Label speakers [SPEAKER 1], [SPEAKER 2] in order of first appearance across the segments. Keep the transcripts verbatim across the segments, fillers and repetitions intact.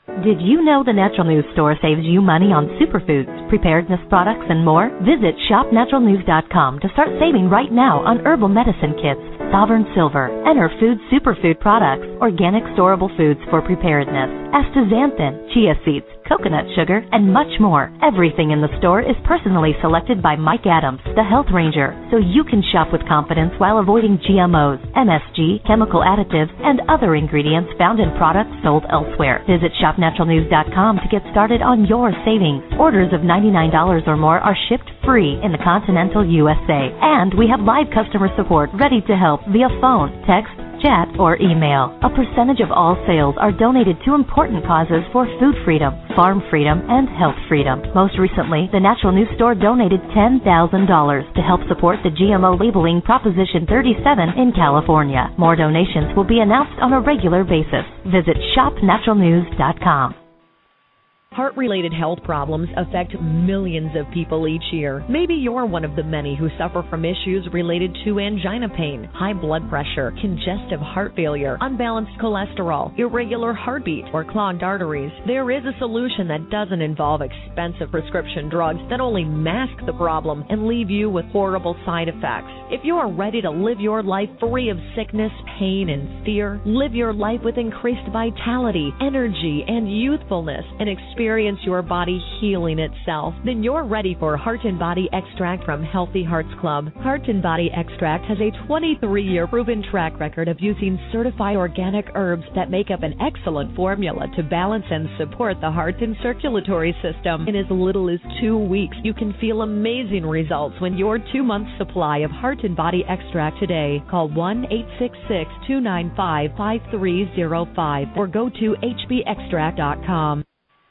[SPEAKER 1] Did you know the Natural News Store saves you money on superfoods, preparedness products, and more? Visit shop natural news dot com to start saving right now on herbal medicine kits, Sovereign Silver, and her food superfood products, organic storable foods for preparedness, astaxanthin, chia seeds, coconut sugar, and much more. Everything in the store is personally selected by Mike Adams, the Health Ranger, so you can shop with confidence while avoiding G M Os, M S G, chemical additives, and other ingredients found in products sold elsewhere. Visit shop natural news dot com to get started on your savings. Orders of ninety-nine dollars or more are shipped free in the continental U S A. And we have live customer support ready to help via phone, text, chat, or email. A percentage of all sales are donated to important causes for food freedom, farm freedom, and health freedom. Most recently, the Natural News Store donated ten thousand dollars to help support the G M O labeling Proposition thirty-seven in California. More donations will be announced on a regular basis. Visit shop natural news dot com.
[SPEAKER 2] Heart-related health problems affect millions of people each year. Maybe you're one of the many who suffer from issues related to angina pain, high blood pressure, congestive heart failure, unbalanced cholesterol, irregular heartbeat, or clogged arteries. There is a solution that doesn't involve expensive prescription drugs that only mask the problem and leave you with horrible side effects. If you are ready to live your life free of sickness, pain, and fear, live your life with increased vitality, energy, and youthfulness, and experience Experience your body healing itself, then you're ready for Heart and Body Extract from Healthy Hearts Club. Heart and Body Extract has a twenty-three-year proven track record of using certified organic herbs that make up an excellent formula to balance and support the heart and circulatory system. In as little as two weeks, you can feel amazing results when your two-month supply of Heart and Body Extract today. Call one eight six six, two nine five, five three zero five or go to h b extract dot com.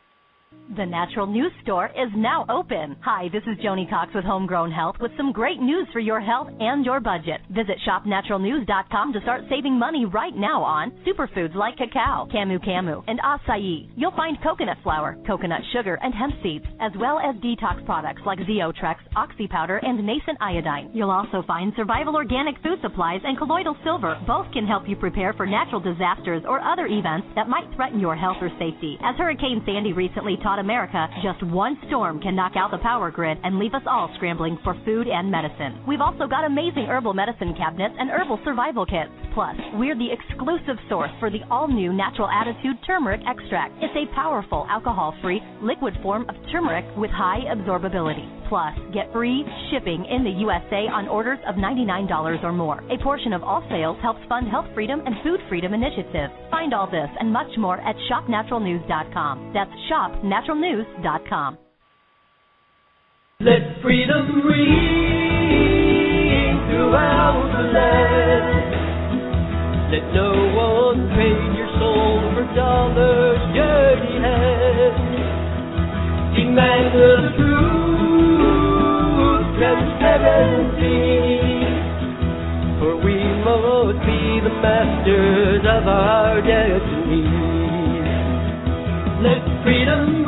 [SPEAKER 1] The Natural News Store is now open. Hi, this is Joni Cox with Homegrown Health with some great news for your health and your budget. Visit shop natural news dot com to start saving money right now on superfoods like cacao, camu camu, and acai. You'll find coconut flour, coconut sugar, and hemp seeds, as well as detox products like Zeotrex, Oxy Powder, and Nascent Iodine. You'll also find survival organic food supplies and colloidal silver. Both can help you prepare for natural disasters or other events that might threaten your health or safety. As Hurricane Sandy recently taught America, just one storm can knock out the power grid and leave us all scrambling for food and medicine. We've also got amazing herbal medicine cabinets and herbal survival kits. Plus, we're the exclusive source for the all-new Natural Attitude Turmeric Extract. It's a powerful alcohol-free liquid form of turmeric with high absorbability. Plus, get free shipping in the U S A on orders of ninety-nine dollars or more. A portion of all sales helps fund health freedom and food freedom initiatives. Find all this and much more at shop natural news dot com. That's shop natural news dot com.
[SPEAKER 3] Let freedom ring throughout the land. Let no one trade your soul for dollars, dirty hands. Demand the truth, transparency, for we must be the masters of our destiny. Let freedom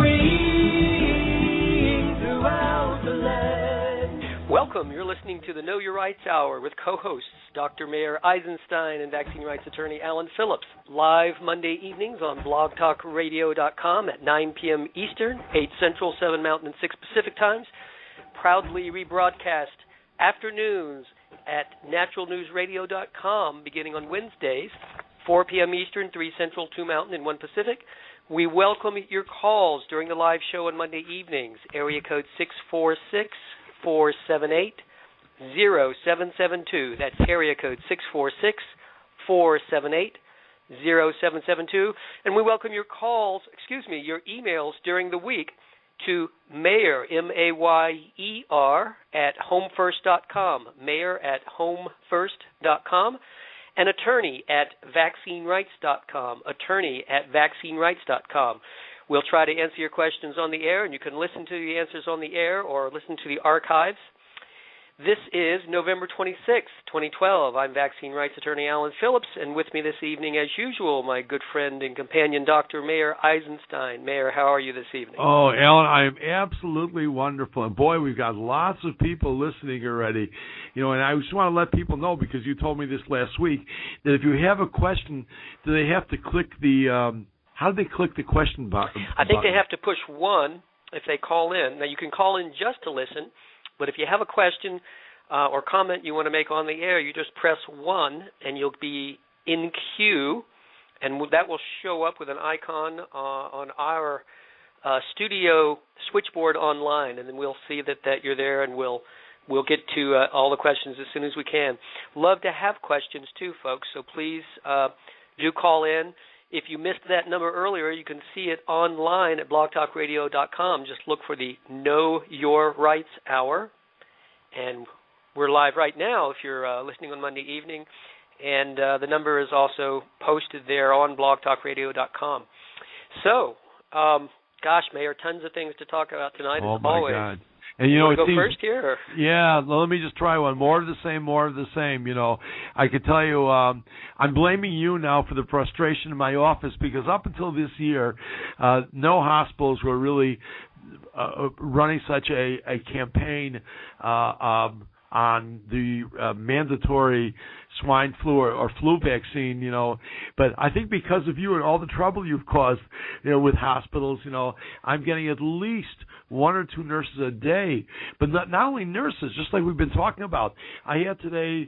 [SPEAKER 3] ring throughout the land.
[SPEAKER 4] Welcome. You're listening to the Know Your Rights Hour with co-hosts Doctor Mayer Eisenstein and vaccine rights attorney Alan Phillips. Live Monday evenings on blog talk radio dot com at nine p.m. Eastern, eight Central, seven Mountain, and six Pacific times. Proudly rebroadcast afternoons at natural news radio dot com beginning on Wednesdays, four p.m. Eastern, three Central, two Mountain, and one Pacific. We welcome your calls during the live show on Monday evenings. Area code six four six, four seven eight, zero seven seven two. That's area code six four six, four seven eight, zero seven seven two. And we welcome your calls, excuse me, your emails during the week to Mayer, M A Y E R, at home first dot com, Mayer at home first dot com, and attorney at vaccine rights dot com, attorney at vaccine rights dot com. We'll try to answer your questions on the air, and you can listen to the answers on the air or listen to the archives. This is November twenty-sixth, twenty twelve. I'm vaccine rights attorney Alan Phillips, and with me this evening, as usual, my good friend and companion, Doctor Mayer Eisenstein. Mayer, how are you this evening?
[SPEAKER 5] Oh, Alan, I am absolutely wonderful. And, boy, we've got lots of people listening already. You know, and I just want to let people know, because you told me this last week, that if you have a question, do they have to click the um, how do they click the question button?
[SPEAKER 4] I think they have to push one if they call in. Now, you can call in just to listen, but if you have a question uh, or comment you want to make on the air, you just press one, and you'll be in queue, and that will show up with an icon uh, on our uh, studio switchboard online, and then we'll see that, that you're there, and we'll we'll get to uh, all the questions as soon as we can. Love to have questions, too, folks, so please uh, do call in. If you missed that number earlier, you can see it online at blog talk radio dot com. Just look for the Know Your Rights Hour, and we're live right now if you're uh, listening on Monday evening. And uh, the number is also posted there on blog talk radio dot com. So, um, gosh, Mayor, tons of things to talk about tonight,
[SPEAKER 5] oh
[SPEAKER 4] as
[SPEAKER 5] my
[SPEAKER 4] always.
[SPEAKER 5] God. And, you,
[SPEAKER 4] you
[SPEAKER 5] know,
[SPEAKER 4] want to
[SPEAKER 5] it
[SPEAKER 4] go
[SPEAKER 5] seems,
[SPEAKER 4] first here? Or?
[SPEAKER 5] Yeah, well, let me just try one. More of the same, more of the same. You know, I could tell you, um, I'm blaming you now for the frustration in my office because up until this year, uh, no hospitals were really uh, running such a, a campaign uh, um, on the uh, mandatory swine flu or, or flu vaccine, you know. But I think because of you and all the trouble you've caused, you know, with hospitals, you know, I'm getting at least one or two nurses a day. But not, not only nurses, just like we've been talking about. I had today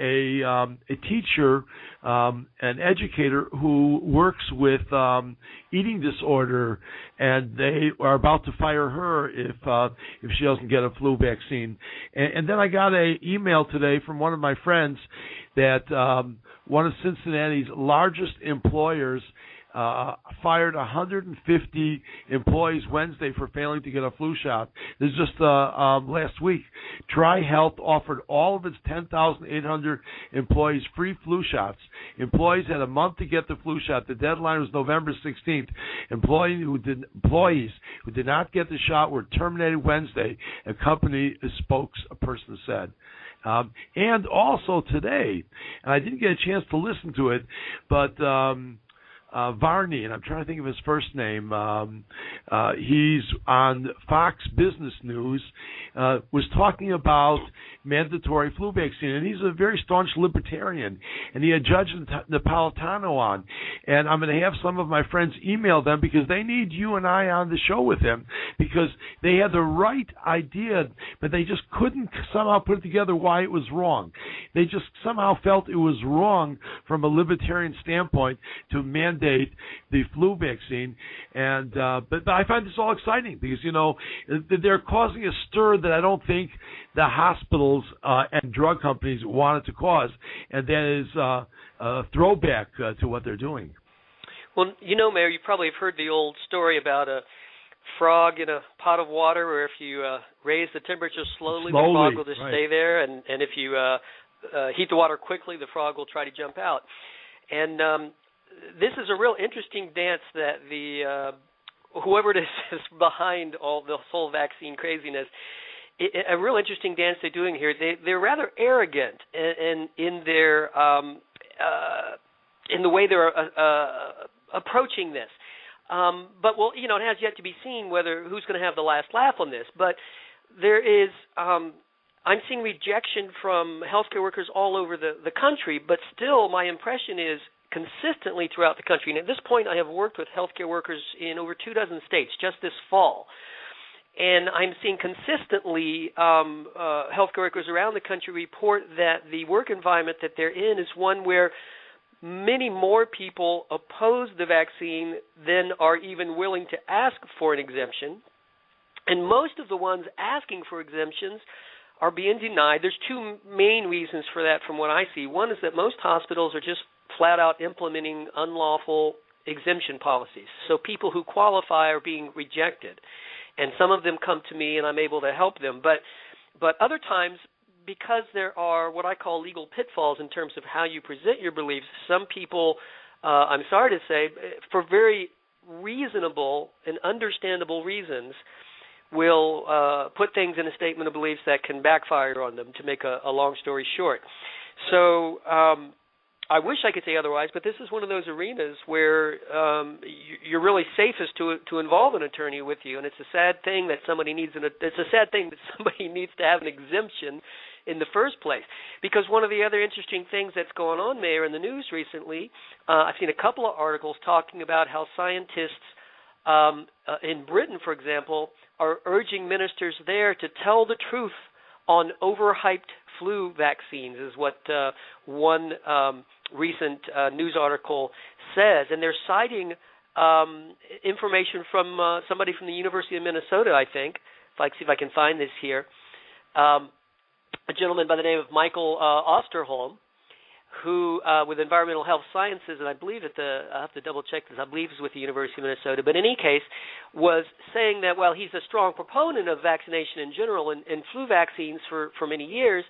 [SPEAKER 5] a um, a teacher, um, an educator who works with um, eating disorder, and they are about to fire her if uh, if she doesn't get a flu vaccine. And, and then I got an email today from one of my friends that um, one of Cincinnati's largest employers uh, fired one hundred fifty employees Wednesday for failing to get a flu shot. This is just uh, um, last week. Tri-Health offered all of its ten thousand eight hundred employees free flu shots. Employees had a month to get the flu shot. The deadline was November sixteenth. Employees who did, employees who did not get the shot were terminated Wednesday, a company spokesperson said. Um, and also today, and I didn't get a chance to listen to it, but um, uh, Varney, and I'm trying to think of his first name, um, uh, he's on Fox Business News, uh, was talking about mandatory flu vaccine, and he's a very staunch libertarian, and he had Judge Napolitano on, and I'm going to have some of my friends email them because they need you and I on the show with them because they had the right idea, but they just couldn't somehow put it together why it was wrong. They just somehow felt it was wrong from a libertarian standpoint to mandate the flu vaccine, and uh, but, but I find this all exciting because, you know, they're causing a stir that I don't think the hospitals uh, and drug companies wanted to cause, and that is uh, a throwback uh, to what they're doing.
[SPEAKER 4] Well, you know, Mayor, you probably have heard the old story about a frog in a pot of water where if you uh, raise the temperature slowly, slowly, the frog will just right. stay there, and, and if you uh, uh, heat the water quickly, the frog will try to jump out. And um, this is a real interesting dance that the uh, whoever it is is behind all the whole vaccine craziness. It, a real interesting dance they're doing here. They, they're rather arrogant in, in, in their um, uh, in the way they're uh, uh, approaching this. Um, but well, you know, it has yet to be seen whether who's going to have the last laugh on this. But there is, um, I'm seeing rejection from healthcare workers all over the, the country. But still, my impression is consistently throughout the country. And at this point, I have worked with healthcare workers in over two dozen states just this fall. And I'm seeing consistently um, uh, healthcare workers around the country report that the work environment that they're in is one where many more people oppose the vaccine than are even willing to ask for an exemption. And most of the ones asking for exemptions are being denied. There's two main reasons for that from what I see. One is that most hospitals are just flat out implementing unlawful exemption policies. So people who qualify are being rejected. And some of them come to me, and I'm able to help them. But but other times, because there are what I call legal pitfalls in terms of how you present your beliefs, some people, uh, I'm sorry to say, for very reasonable and understandable reasons, will uh, put things in a statement of beliefs that can backfire on them, to make a, a long story short. So um, I wish I could say otherwise, but this is one of those arenas where um, you're really safest to to involve an attorney with you, and it's a sad thing that somebody needs an it's a sad thing that somebody needs to have an exemption in the first place. Because one of the other interesting things that's going on, Mayor, in the news recently, uh, I've seen a couple of articles talking about how scientists um, uh, in Britain, for example, are urging ministers there to tell the truth on overhyped flu vaccines, is what uh, one um, recent uh, news article says. And they're citing um, information from uh, somebody from the University of Minnesota, I think. If I see if I can find this here. Um, a gentleman by the name of Michael uh, Osterholm, who, uh, with environmental health sciences, and I believe at the, I have to double check this, I believe it's with the University of Minnesota, but in any case, was saying that, well, he's a strong proponent of vaccination in general and, and flu vaccines for, for many years,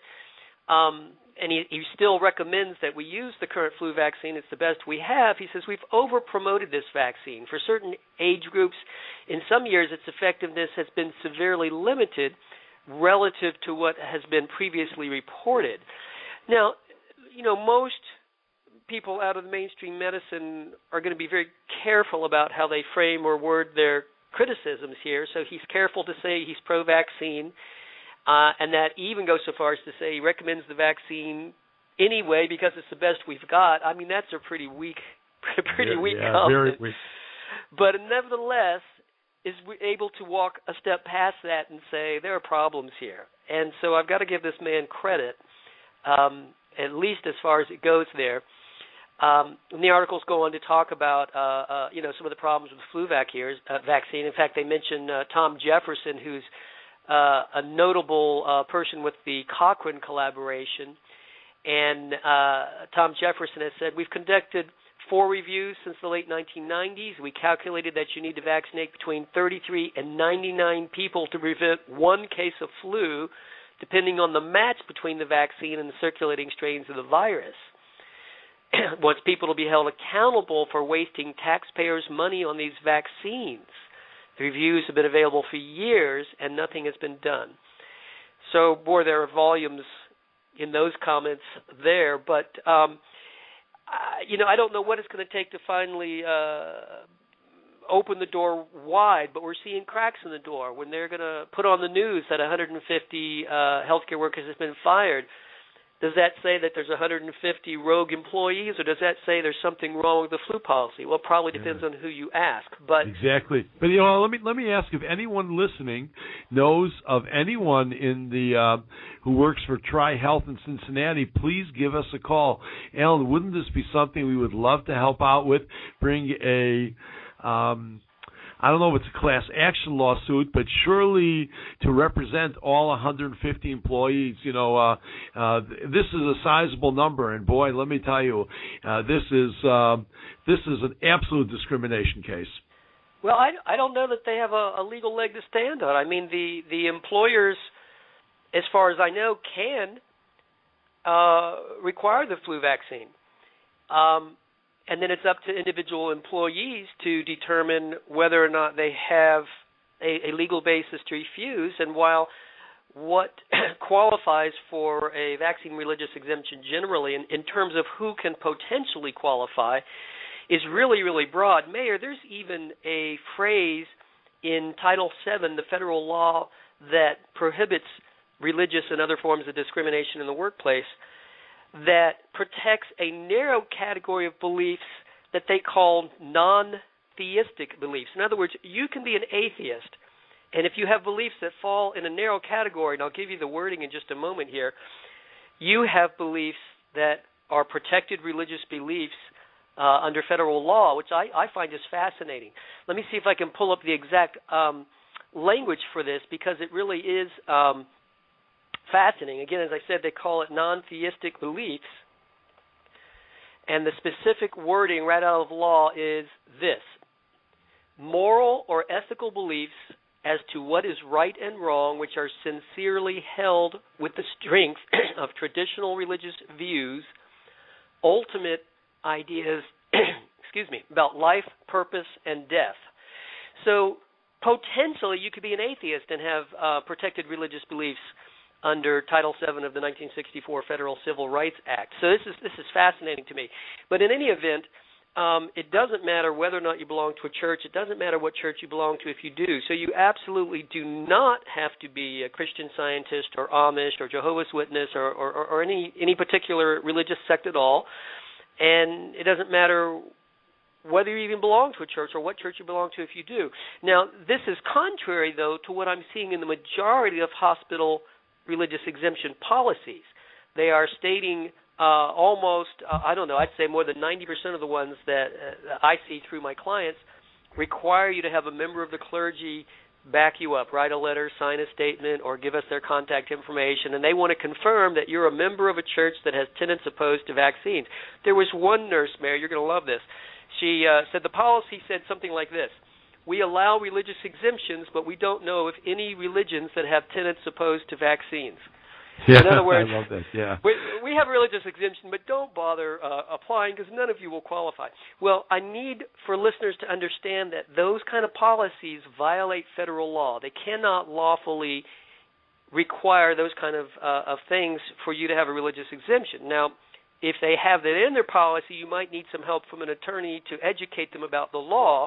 [SPEAKER 4] um, and he, he still recommends that we use the current flu vaccine. It's the best we have. He says we've over-promoted this vaccine. For certain age groups, in some years, its effectiveness has been severely limited relative to what has been previously reported. Now, you know, most people out of the mainstream medicine are going to be very careful about how they frame or word their criticisms here. So he's careful to say he's pro-vaccine, uh, and that even goes so far as to say he recommends the vaccine anyway because it's the best we've got. I mean, that's a pretty weak, pretty
[SPEAKER 5] yeah,
[SPEAKER 4] weak
[SPEAKER 5] yeah,
[SPEAKER 4] comment.
[SPEAKER 5] Very weak.
[SPEAKER 4] But nevertheless, is able to walk a step past that and say there are problems here. And so I've got to give this man credit. Um, at least as far as it goes there. Um, and the articles go on to talk about, uh, uh, you know, some of the problems with the flu vac here, uh, vaccine. In fact, they mention uh, Tom Jefferson, who's uh, a notable uh, person with the Cochrane collaboration. And uh, Tom Jefferson has said, we've conducted four reviews since the late nineteen nineties. We calculated that you need to vaccinate between thirty-three and ninety-nine people to prevent one case of flu, depending on the match between the vaccine and the circulating strains of the virus. Wants people to be held accountable for wasting taxpayers' money on these vaccines. The reviews have been available for years, and nothing has been done. So, boy, there are volumes in those comments there. But, um, I, you know, I don't know what it's going to take to finally uh, open the door wide, but we're seeing cracks in the door. When they're going to put on the news that one hundred fifty uh, healthcare workers have been fired, does that say that there's one hundred fifty rogue employees, or does that say there's something wrong with the flu policy? Well, it probably depends yeah. on who you ask. But
[SPEAKER 5] exactly. But you know, let me let me ask if anyone listening knows of anyone in the uh, who works for Tri Health in Cincinnati. Please give us a call, Alan. Wouldn't this be something we would love to help out with? Bring a Um, I don't know if it's a class action lawsuit, but surely to represent all one hundred fifty employees, you know, uh, uh, this is a sizable number. And boy, let me tell you, uh, this is uh, this is an absolute discrimination case.
[SPEAKER 4] Well, I, I don't know that they have a, a legal leg to stand on. I mean, the, the employers, as far as I know, can uh, require the flu vaccine. Um, And then it's up to individual employees to determine whether or not they have a, a legal basis to refuse. And while what qualifies for a vaccine religious exemption generally, in, in terms of who can potentially qualify, is really, really broad. Mayor, there's even a phrase in Title seven, the federal law that prohibits religious and other forms of discrimination in the workplace, that protects a narrow category of beliefs that they call non-theistic beliefs. In other words, you can be an atheist, and if you have beliefs that fall in a narrow category, and I'll give you the wording in just a moment here, you have beliefs that are protected religious beliefs uh, under federal law, which I, I find just fascinating. Let me see if I can pull up the exact um, language for this, because it really is Um, fascinating. Again, as I said, they call it non-theistic beliefs, and the specific wording right out of law is this: moral or ethical beliefs as to what is right and wrong, which are sincerely held with the strength of traditional religious views, ultimate ideas, excuse me, about life, purpose, and death. So potentially you could be an atheist and have uh, protected religious beliefs under Title seven of the nineteen sixty-four Federal Civil Rights Act. So this is this is fascinating to me. But in any event, um, it doesn't matter whether or not you belong to a church. It doesn't matter what church you belong to if you do. So you absolutely do not have to be a Christian Scientist or Amish or Jehovah's Witness or, or, or any, any particular religious sect at all. And it doesn't matter whether you even belong to a church or what church you belong to if you do. Now, this is contrary, though, to what I'm seeing in the majority of hospital religious exemption policies. They are stating uh, almost, uh, I don't know, I'd say more than ninety percent of the ones that uh, I see through my clients require you to have a member of the clergy back you up, write a letter, sign a statement, or give us their contact information, and they want to confirm that you're a member of a church that has tenets opposed to vaccines. There was one nurse, Mary, you're going to love this. She uh, said the policy said something like this: we allow religious exemptions, but we don't know of any religions that have tenets opposed to vaccines.
[SPEAKER 5] Yeah,
[SPEAKER 4] in other words,
[SPEAKER 5] I love that. Yeah,
[SPEAKER 4] we, we have a religious exemption, but don't bother uh, applying because none of you will qualify. Well, I need for listeners to understand that those kind of policies violate federal law. They cannot lawfully require those kind of, uh, of things for you to have a religious exemption. Now, if they have that in their policy, you might need some help from an attorney to educate them about the law,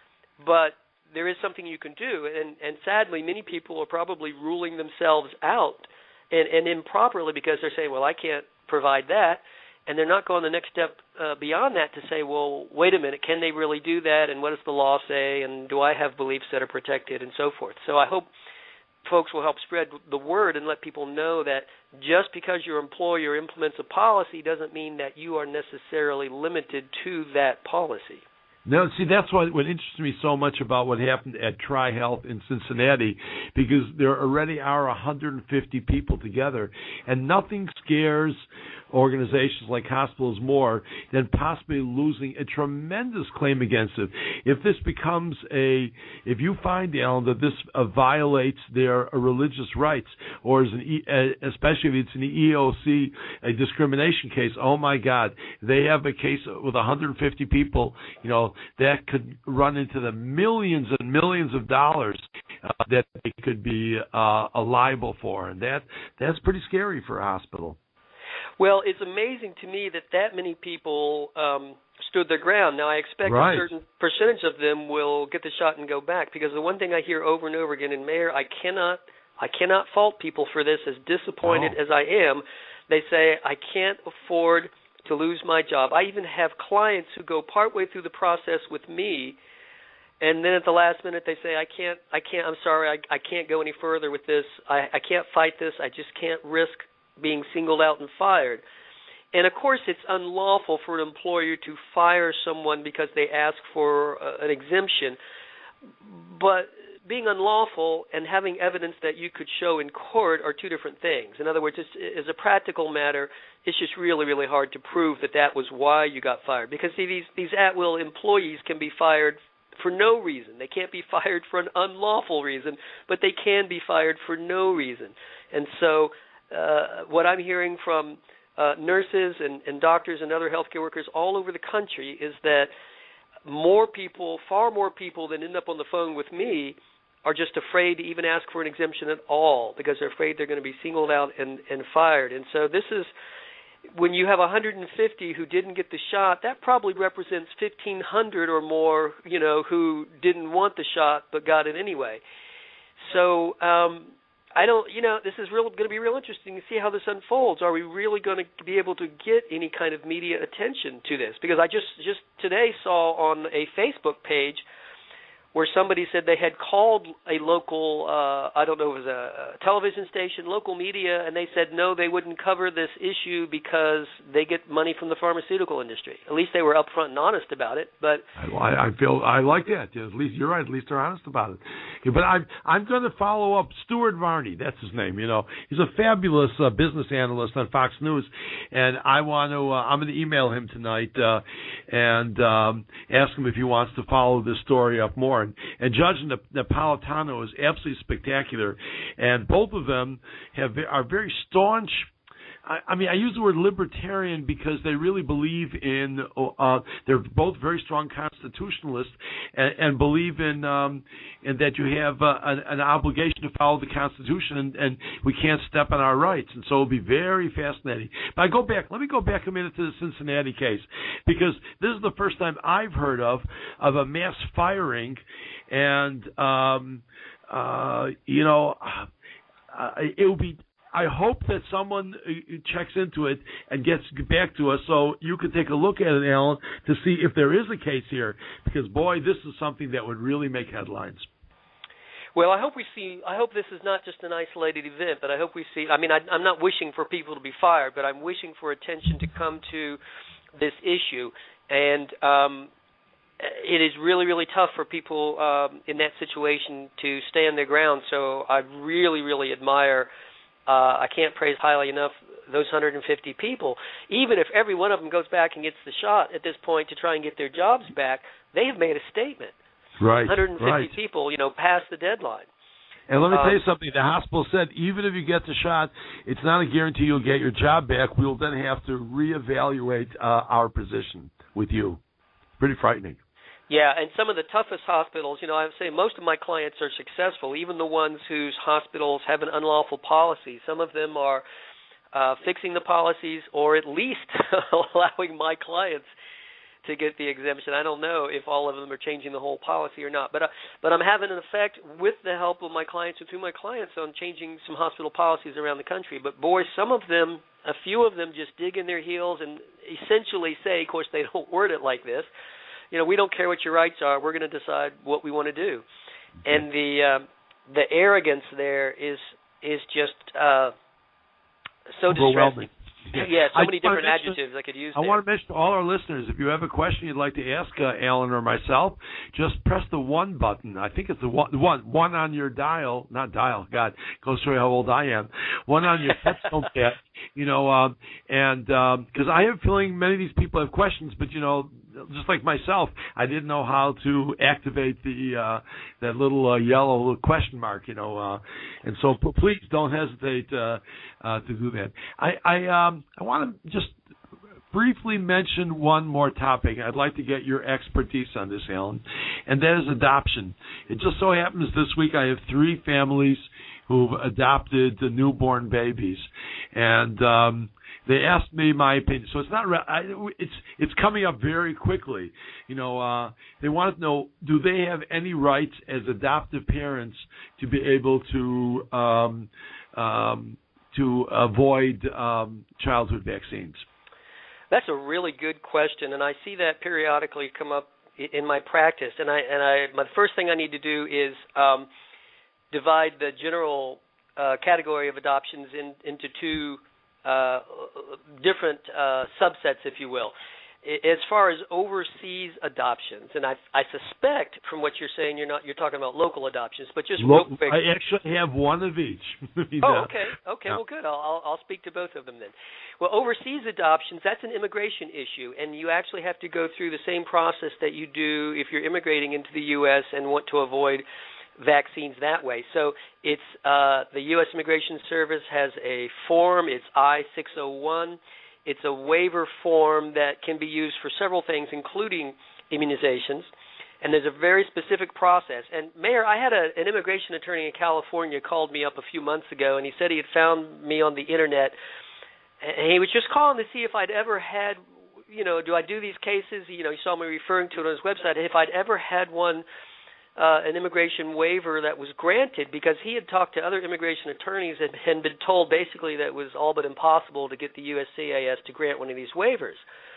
[SPEAKER 4] but there is something you can do, and, and sadly, many people are probably ruling themselves out and, and improperly because they're saying, well, I can't provide that, and they're not going the next step uh, beyond that to say, well, wait a minute, can they really do that, and what does the law say, and do I have beliefs that are protected, and so forth. So I hope folks will help spread the word and let people know that just because your employer implements a policy doesn't mean that you are necessarily limited to that policy.
[SPEAKER 5] No, see, that's what, what interests me so much about what happened at TriHealth in Cincinnati, because there already are one hundred fifty people together, and nothing scares organizations like hospitals more than possibly losing a tremendous claim against it. If this becomes a, if you find, Alan, that this uh, violates their uh, religious rights, or is an e, uh, especially if it's an E E O C, a discrimination case, oh my God, they have a case with one hundred fifty people, you know, that could run into the millions and millions of dollars uh, that they could be uh, liable for, and that that's pretty scary for a hospital.
[SPEAKER 4] Well, it's amazing to me that that many people um, stood their ground. Now, I expect
[SPEAKER 5] right.
[SPEAKER 4] a certain percentage of them will get the shot and go back, because the one thing I hear over and over again, and Mayor, I cannot, I cannot fault people for this, as disappointed
[SPEAKER 5] oh.
[SPEAKER 4] as I am. They say, I can't afford to lose my job. I even have clients who go partway through the process with me, and then at the last minute they say, I can't, I can't, I'm sorry, I, I can't go any further with this. I, I can't fight this. I just can't risk being singled out and fired. And, of course, it's unlawful for an employer to fire someone because they ask for uh, an exemption. But being unlawful and having evidence that you could show in court are two different things. In other words, it's, as a practical matter, it's just really, really hard to prove that that was why you got fired. Because, see, these, these at-will employees can be fired for no reason. They can't be fired for an unlawful reason, but they can be fired for no reason. And so Uh, what I'm hearing from uh, nurses and, and doctors and other healthcare workers all over the country is that more people, far more people than end up on the phone with me are just afraid to even ask for an exemption at all because they're afraid they're going to be singled out and, and fired. And so this is, when you have one hundred fifty who didn't get the shot, that probably represents fifteen hundred or more, you know, who didn't want the shot but got it anyway. So, um, I don't, you know, this is real, going to be real interesting to see how this unfolds. Are we really going to be able to get any kind of media attention to this? Because I just, just today saw on a Facebook page where somebody said they had called a local, uh, I don't know, it was a, a television station, local media, and they said no, they wouldn't cover this issue because they get money from the pharmaceutical industry. At least they were upfront and honest about it. But
[SPEAKER 5] I, I feel I like that. At least you're right. At least they're honest about it. Yeah, but I'm I'm going to follow up. Stuart Varney, that's his name. You know, he's a fabulous uh, business analyst on Fox News, and I want to. Uh, I'm going to email him tonight uh, and um, ask him if he wants to follow this story up more. And, and Judge Napolitano is absolutely spectacular, and both of them have are very staunch I, I mean, I use the word libertarian because they really believe in. Uh, they're both very strong constitutionalists and, and believe in um, in that you have uh, an, an obligation to follow the Constitution, and, and we can't step on our rights. And so it'll be very fascinating. But I go back. Let me go back a minute to the Cincinnati case, because this is the first time I've heard of of a mass firing, and um, uh, you know, uh, it will be. I hope that someone checks into it and gets back to us so you can take a look at it, Alan, to see if there is a case here. Because, boy, this is something that would really make headlines.
[SPEAKER 4] Well, I hope we see. I hope this is not just an isolated event, but I hope we see. I mean, I, I'm not wishing for people to be fired, but I'm wishing for attention to come to this issue. And um, it is really, really tough for people um, in that situation to stand their ground. So I really, really admire. Uh, I can't praise highly enough those one hundred fifty people. Even if every one of them goes back and gets the shot at this point to try and get their jobs back, they have made a statement.
[SPEAKER 5] Right,
[SPEAKER 4] one hundred fifty
[SPEAKER 5] right.
[SPEAKER 4] people, you know, passed the deadline.
[SPEAKER 5] And let me
[SPEAKER 4] um,
[SPEAKER 5] tell you something. The hospital said even if you get the shot, it's not a guarantee you'll get your job back. We'll then have to reevaluate uh, our position with you. Pretty frightening.
[SPEAKER 4] Yeah, and some of the toughest hospitals, you know, I would say most of my clients are successful, even the ones whose hospitals have an unlawful policy. Some of them are uh, fixing the policies or at least allowing my clients to get the exemption. I don't know if all of them are changing the whole policy or not, but uh, but I'm having an effect with the help of my clients and through my clients on changing some hospital policies around the country. But, boy, some of them, a few of them just dig in their heels and essentially say, of course, they don't word it like this, you know, we don't care what your rights are. We're going to decide what we want to do, and the uh, the arrogance there is is just uh, so distressing. Yeah, so
[SPEAKER 5] I
[SPEAKER 4] many different
[SPEAKER 5] mention,
[SPEAKER 4] adjectives I could use
[SPEAKER 5] I
[SPEAKER 4] there.
[SPEAKER 5] want to mention to all our listeners, if you have a question you'd like to ask uh, Alan or myself, just press the one button. I think it's the one, one, one on your dial, not dial, God, goes through how old I am. One on your touchtone pad, you know, um, and because um, I have a feeling many of these people have questions, but, you know, just like myself, I didn't know how to activate the uh, that little uh, yellow question mark, you know, uh, and so p- please don't hesitate uh, uh, to do that. I I, um, I want to just briefly mention one more topic. I'd like to get your expertise on this, Alan, and that is adoption. It just so happens this week I have three families who've adopted the newborn babies, and um, they asked me my opinion. So it's not. I, it's it's coming up very quickly. You know, uh, they want to know: do they have any rights as adoptive parents to be able to um, um, to avoid um, childhood vaccines?
[SPEAKER 4] That's a really good question, and I see that periodically come up in my practice. And I and I my first thing I need to do is um, divide the general uh, category of adoptions in, into two. Uh, different uh, subsets, if you will. As far as overseas adoptions, and I, I suspect from what you're saying, you're not you're talking about local adoptions, but just
[SPEAKER 5] Lo-
[SPEAKER 4] real quick.
[SPEAKER 5] I actually have one of each.
[SPEAKER 4] Oh, okay, okay,
[SPEAKER 5] yeah.
[SPEAKER 4] Well, good. I'll I'll speak to both of them then. Well, overseas adoptions, that's an immigration issue, and you actually have to go through the same process that you do if you're immigrating into the U S and want to avoid vaccines that way. So it's uh, the U S Immigration Service has a form. It's I six oh one. It's a waiver form that can be used for several things, including immunizations. And there's a very specific process. And, Mayor, I had a, an immigration attorney in California called me up a few months ago, and he said he had found me on the Internet. And he was just calling to see if I'd ever had, you know, do I do these cases? You know, he saw me referring to it on his website. If I'd ever had one Uh, an immigration waiver that was granted, because he had talked to other immigration attorneys and had been told basically that it was all but impossible to get the U S C I S to grant one of these waivers.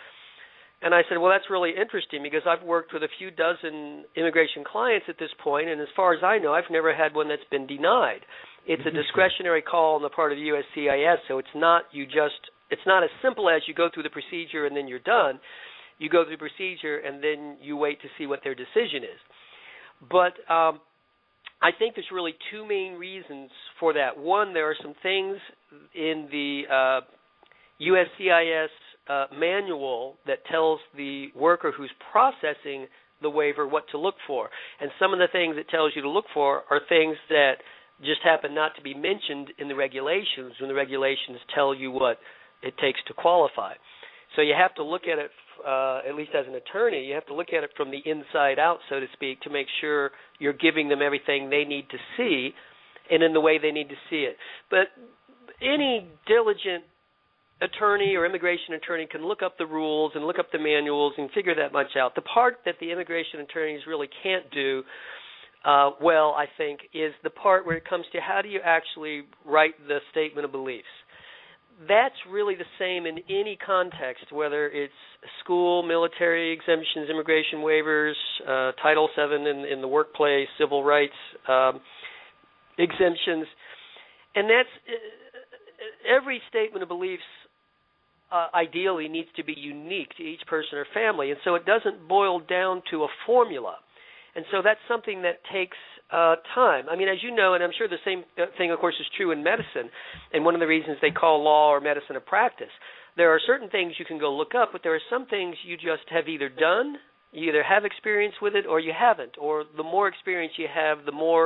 [SPEAKER 4] And I said, well, that's really interesting because I've worked with a few dozen immigration clients at this point, and as far as I know, I've never had one that's been denied. It's a discretionary call on the part of the U S C I S, so it's not you just it's not as simple as you go through the procedure and then you're done. You go through the procedure and then you wait to see what their decision is. But um, I think there's really two main reasons for that. One, there are some things in the uh, U S C I S uh, manual that tells the worker who's processing the waiver what to look for. And some of the things it tells you to look for are things that just happen not to be mentioned in the regulations when the regulations tell you what it takes to qualify. So you have to look at it, uh, at least as an attorney, you have to look at it from the inside out, so to speak, to make sure you're giving them everything they need to see and in the way they need to see it. But any diligent attorney or immigration attorney can look up the rules and look up the manuals and figure that much out. The part that the immigration attorneys really can't do uh, well, I think, is the part where it comes to how do you actually write the statement of beliefs. That's really the same in any context, whether it's school, military exemptions, immigration waivers, uh, Title seven in, in the workplace, civil rights um, exemptions. And that's uh, every statement of beliefs uh, ideally needs to be unique to each person or family, and so it doesn't boil down to a formula. And so that's something that takes uh, time. I mean, as you know, and I'm sure the same thing, of course, is true in medicine, and one of the reasons they call law or medicine a practice. There are certain things you can go look up, but there are some things you just have either done, you either have experience with it or you haven't, or the more experience you have, the more,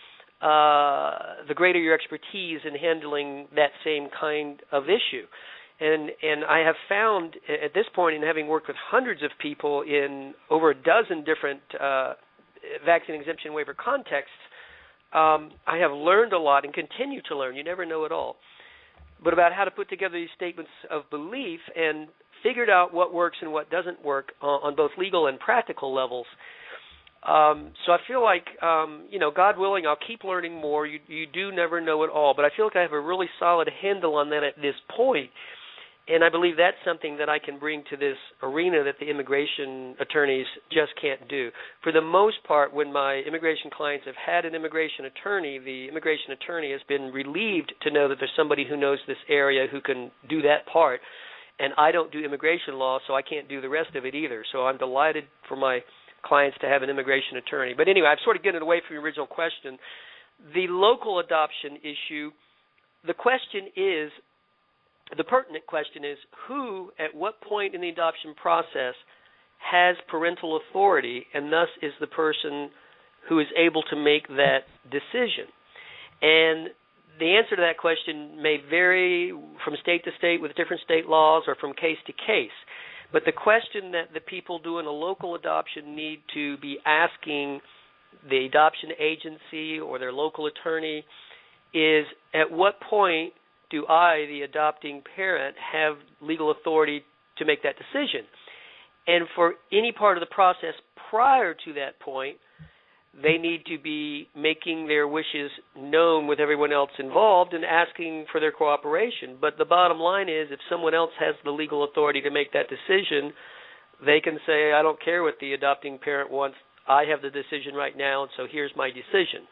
[SPEAKER 4] uh, the greater your expertise in handling that same kind of issue. And and I have found at this point, in having worked with hundreds of people in over a dozen different uh, vaccine exemption waiver contexts, um, I have learned a lot and continue to learn. You never know it all. But about how to put together these statements of belief and figured out what works and what doesn't work on, on both legal and practical levels. Um, so I feel like, um, you know, God willing, I'll keep learning more. You, you do never know it all. But I feel like I have a really solid handle on that at this point. And I believe that's something that I can bring to this arena that the immigration attorneys just can't do. For the most part, when my immigration clients have had an immigration attorney, the immigration attorney has been relieved to know that there's somebody who knows this area who can do that part. And I don't do immigration law, so I can't do the rest of it either. So I'm delighted for my clients to have an immigration attorney. But anyway, I'm sort of getting away from your original question. The local adoption issue, the question is, the pertinent question is, who, at what point in the adoption process, has parental authority and thus is the person who is able to make that decision? And the answer to that question may vary from state to state with different state laws or from case to case. But the question that the people doing a local adoption need to be asking the adoption agency or their local attorney is, at what point do I, the adopting parent, have legal authority to make that decision? And for any part of the process prior to that point, they need to be making their wishes known with everyone else involved and asking for their cooperation. But the bottom line is, if someone else has the legal authority to make that decision, they can say, I don't care what the adopting parent wants. I have the decision right now, and so here's my decision.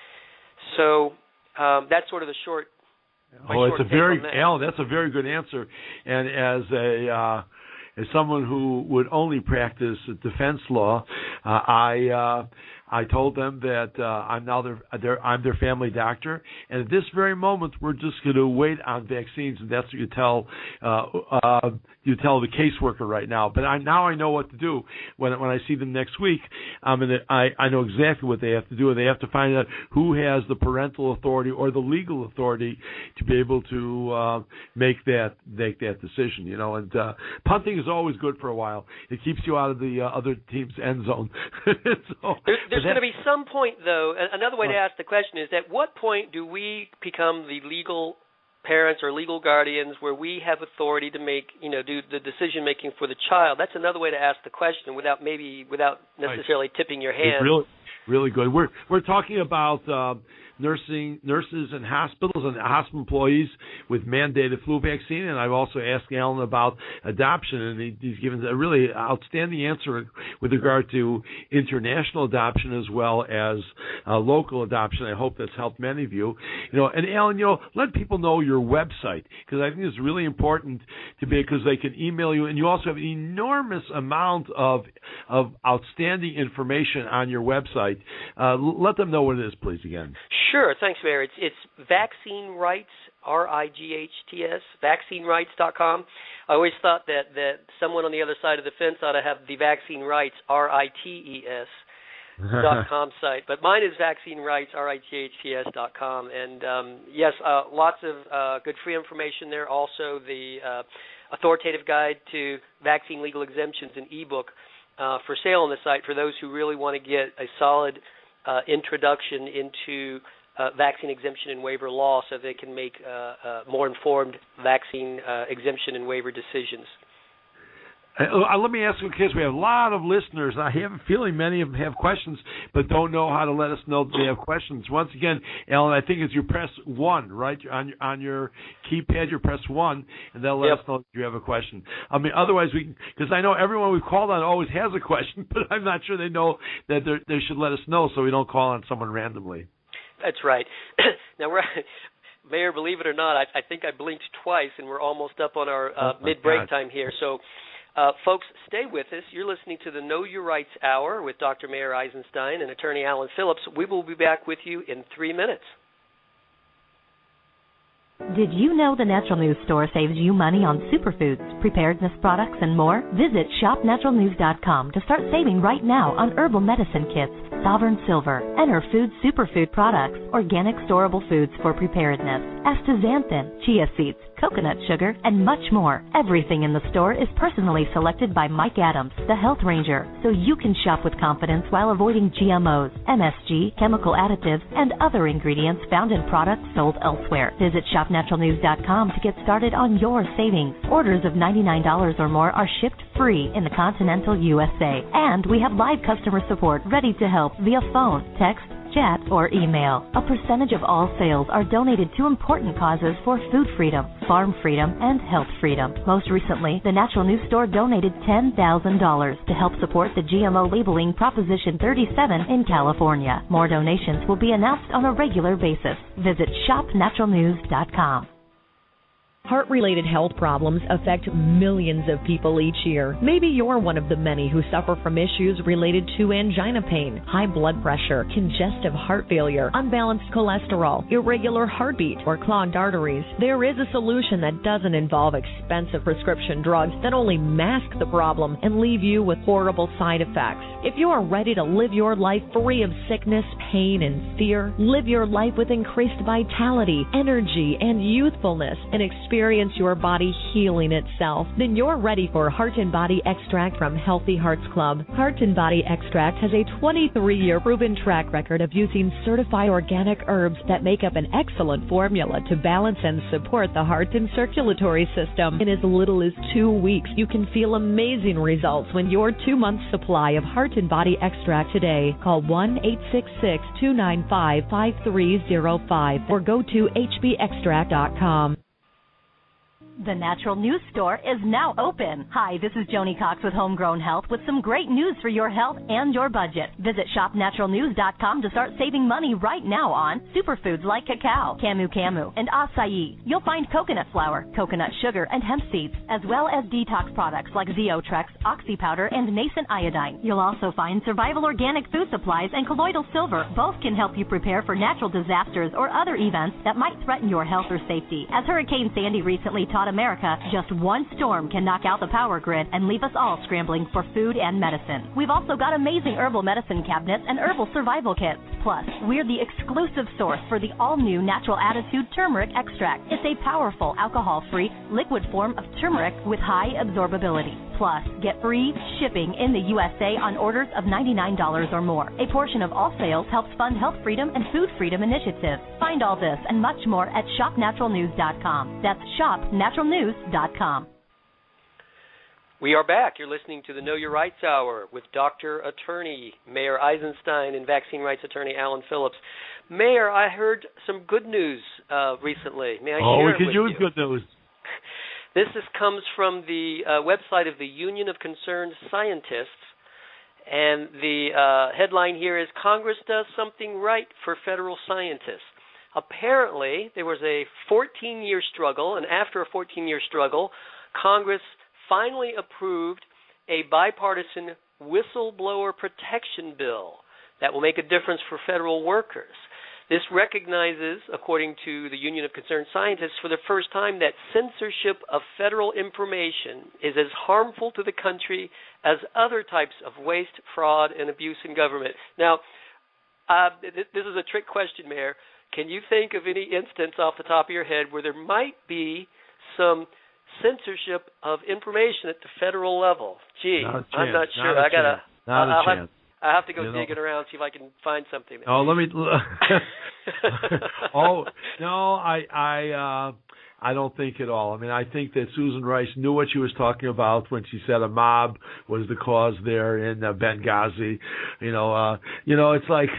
[SPEAKER 4] So um, that's sort of the short
[SPEAKER 5] Oh, it's a very, Alan, that's a very good answer. And as a uh, as someone who would only practice defense law, uh, I uh, I told them that uh, I'm now their, their I'm their family doctor, and at this very moment we're just going to wait on vaccines, and that's what you tell uh, uh, you tell the caseworker right now. But I now I know what to do when when I see them next week. I'm gonna, I I know exactly what they have to do, and they have to find out who has the parental authority or the legal authority to be able to uh, make that make that decision. You know, and uh, punting is always good for a while. It keeps you out of the uh, other team's end zone. so,
[SPEAKER 4] there's there's going to be some point, though. Another way to ask the question is, at what point do we become the legal parents or legal guardians where we have authority to make, you know, do the decision making for the child? That's another way to ask the question without maybe without necessarily right. tipping your hand.
[SPEAKER 5] It's really, really good. We're we're talking about uh, nursing nurses and hospitals and hospital employees with mandated flu vaccine, and I've also asked Alan about adoption, and he, he's given a really outstanding answer with regard to international adoption as well as uh, local adoption. I hope that's helped many of you. You know, and Alan, you know, let people know your website, because I think it's really important to be, because they can email you, and you also have an enormous amount of of outstanding information on your website. Uh, let them know what it is, please, again.
[SPEAKER 4] Sure. Thanks, Mayor. It's, it's Vaccine Rights, R I G H T S, vaccine rights dot com. I always thought that, that someone on the other side of the fence ought to have the vaccine rights, R I T E S. dot com site, but mine is Vaccine Rights, R I T H T S dot com, and um, yes, uh, lots of uh, good free information there. Also, the uh, authoritative guide to vaccine legal exemptions, an ebook uh, for sale on the site for those who really want to get a solid uh, introduction into uh, vaccine exemption and waiver law, so they can make uh, uh, more informed vaccine uh, exemption and waiver decisions.
[SPEAKER 5] Uh, let me ask you, because we have a lot of listeners. I have a feeling many of them have questions, but don't know how to let us know that they have questions. Once again, Alan, I think it's you press one, right? On your, on your keypad, you press one, and they'll let yep. us know if you have a question. I mean, otherwise, we because I know everyone we've called on always has a question, but I'm not sure they know that they should let us know so we don't call on someone randomly.
[SPEAKER 4] That's right. Now, we're... Mayor, believe it or not, I, I think I blinked twice, and we're almost up on our uh, oh mid-break God. time here. So, uh, folks, stay with us. You're listening to the Know Your Rights Hour with Doctor Mayer Eisenstein and Attorney Alan Phillips. We will be back with you in three minutes.
[SPEAKER 1] Did you know the Natural News Store saves you money on superfoods, preparedness products, and more? Visit shop natural news dot com to start saving right now on herbal medicine kits, Sovereign Silver, and her food superfood products, organic storable foods for preparedness, astaxanthin, chia seeds, coconut sugar, and much more. Everything in the store is personally selected by Mike Adams, the Health Ranger, so you can shop with confidence while avoiding G M Os, M S G, chemical additives, and other ingredients found in products sold elsewhere. Visit shop natural news dot com to get started on your savings. Orders of ninety-nine dollars or more are shipped free in the continental U S A, and we have live customer support ready to help via phone, text, chat, or email. A percentage of all sales are donated to important causes for food freedom, farm freedom, and health freedom. Most recently, the Natural News Store donated ten thousand dollars to help support the G M O labeling Proposition thirty-seven in California. More donations will be announced on a regular basis. Visit shop natural news dot com.
[SPEAKER 2] Heart-related health problems affect millions of people each year. Maybe you're one of the many who suffer from issues related to angina pain, high blood pressure, congestive heart failure, unbalanced cholesterol, irregular heartbeat, or clogged arteries. There is a solution that doesn't involve expensive prescription drugs that only mask the problem and leave you with horrible side effects. If you are ready to live your life free of sickness, pain, and fear, live your life with increased vitality, energy, and youthfulness, and experience Experience your body healing itself, then you're ready for Heart and Body Extract from Healthy Hearts Club. Heart and Body Extract has a twenty-three-year proven track record of using certified organic herbs that make up an excellent formula to balance and support the heart and circulatory system. In as little as two weeks, you can feel amazing results when your two-month supply of Heart and Body Extract today. Call one eight six six, two nine five, five three zero five or go to h b extract dot com.
[SPEAKER 1] The Natural News Store is now open. Hi, this is Joni Cox with Homegrown Health with some great news for your health and your budget. Visit shop natural news dot com to start saving money right now on superfoods like cacao, camu camu, and acai. You'll find coconut flour, coconut sugar, and hemp seeds, as well as detox products like Zeotrex, Oxy Powder, and Nascent Iodine. You'll also find survival organic food supplies and colloidal silver. Both can help you prepare for natural disasters or other events that might threaten your health or safety. As Hurricane Sandy recently taught America, just one storm can knock out the power grid and leave us all scrambling for food and medicine. We've also got amazing herbal medicine cabinets and herbal survival kits. Plus, we're the exclusive source for the all-new Natural Attitude Turmeric Extract. It's a powerful alcohol-free liquid form of turmeric with high absorbability. Plus, get free shipping in the U S A on orders of ninety-nine dollars or more. A portion of all sales helps fund health freedom and food freedom initiatives. Find all this and much more at shop natural news dot com. That's shop natural news dot com.
[SPEAKER 4] We are back. You're listening to the Know Your Rights Hour with Doctor Attorney Mayer Eisenstein and Vaccine Rights Attorney Alan Phillips. Mayor, I heard some good news uh, recently. May I
[SPEAKER 5] oh,
[SPEAKER 4] share
[SPEAKER 5] we
[SPEAKER 4] it
[SPEAKER 5] could
[SPEAKER 4] with
[SPEAKER 5] use
[SPEAKER 4] you?
[SPEAKER 5] good news.
[SPEAKER 4] This is, comes from the uh, website of the Union of Concerned Scientists, and the uh, headline here is, Congress does something right for federal scientists. Apparently, there was a fourteen-year struggle, and after a fourteen-year struggle, Congress finally approved a bipartisan whistleblower protection bill that will make a difference for federal workers. This recognizes, according to the Union of Concerned Scientists, for the first time that censorship of federal information is as harmful to the country as other types of waste, fraud, and abuse in government. Now, uh, th- this is a trick question, Mayor. Can you think of any instance off the top of your head where there might be some censorship of information at the federal level? Gee,
[SPEAKER 5] not
[SPEAKER 4] I'm not sure.
[SPEAKER 5] Not
[SPEAKER 4] I gotta.
[SPEAKER 5] Not
[SPEAKER 4] I'll
[SPEAKER 5] a chance.
[SPEAKER 4] have, I have to go
[SPEAKER 5] you
[SPEAKER 4] digging
[SPEAKER 5] know.
[SPEAKER 4] around, see if I can find something.
[SPEAKER 5] Oh, let me. oh no, I I uh, I don't think at all. I mean, I think that Susan Rice knew what she was talking about when she said a mob was the cause there in uh, Benghazi. You know, uh, you know, it's like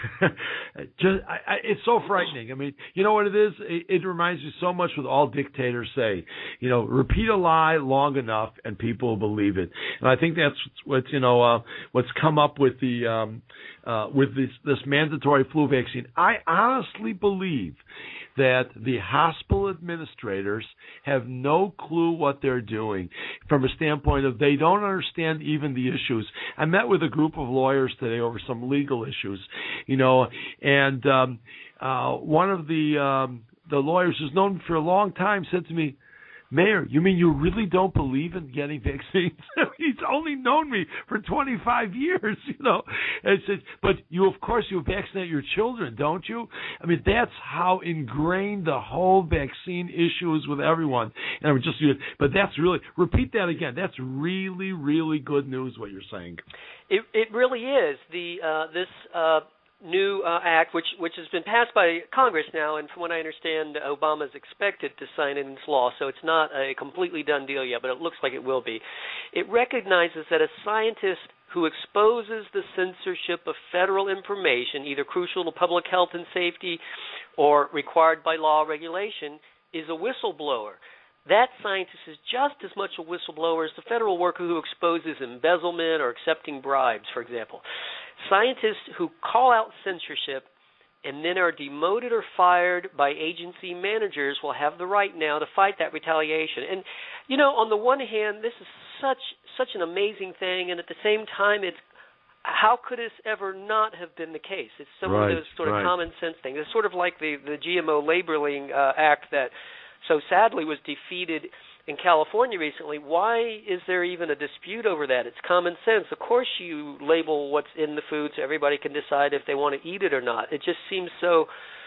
[SPEAKER 5] just I, I, it's so frightening. I mean, you know what it is? It, it reminds me so much what all dictators say. You know, repeat a lie long enough and people will believe it. And I think that's what's you know uh, what's come up with the um, uh, with this this mandatory flu vaccine. I honestly believe that the hospital administrators have no clue what they're doing from a standpoint of they don't understand even the issues. I met with a group of lawyers today over some legal issues, you know, and um, uh, one of the um, the lawyers who's known me for a long time said to me, Mayor, you mean you really don't believe in getting vaccines? He's only known me for twenty-five years, you know. And said, but you, of course, you vaccinate your children, don't you? I mean, that's how ingrained the whole vaccine issue is with everyone. And I'm just, but that's really, repeat that again. That's really, really good news what you're saying.
[SPEAKER 4] It it really is. The uh, this. Uh, new uh, act, which which has been passed by Congress now, and from what I understand, Obama is expected to sign it into law, so it's not a completely done deal yet, but it looks like it will be. It recognizes that a scientist who exposes the censorship of federal information, either crucial to public health and safety or required by law or regulation, is a whistleblower. That scientist is just as much a whistleblower as the federal worker who exposes embezzlement or accepting bribes, for example. Scientists who call out censorship and then are demoted or fired by agency managers will have the right now to fight that retaliation. And, you know, on the one hand, this is such such an amazing thing, and at the same time, it's how could this ever not have been the case? It's some
[SPEAKER 5] right,
[SPEAKER 4] of those sort of
[SPEAKER 5] right.
[SPEAKER 4] common sense things. It's sort of like the, the G M O labeling uh, act that so sadly was defeated in California recently. Why is there even a dispute over that? It's common sense. Of course you label what's in the food so everybody can decide if they want to eat it or not. It just seems so,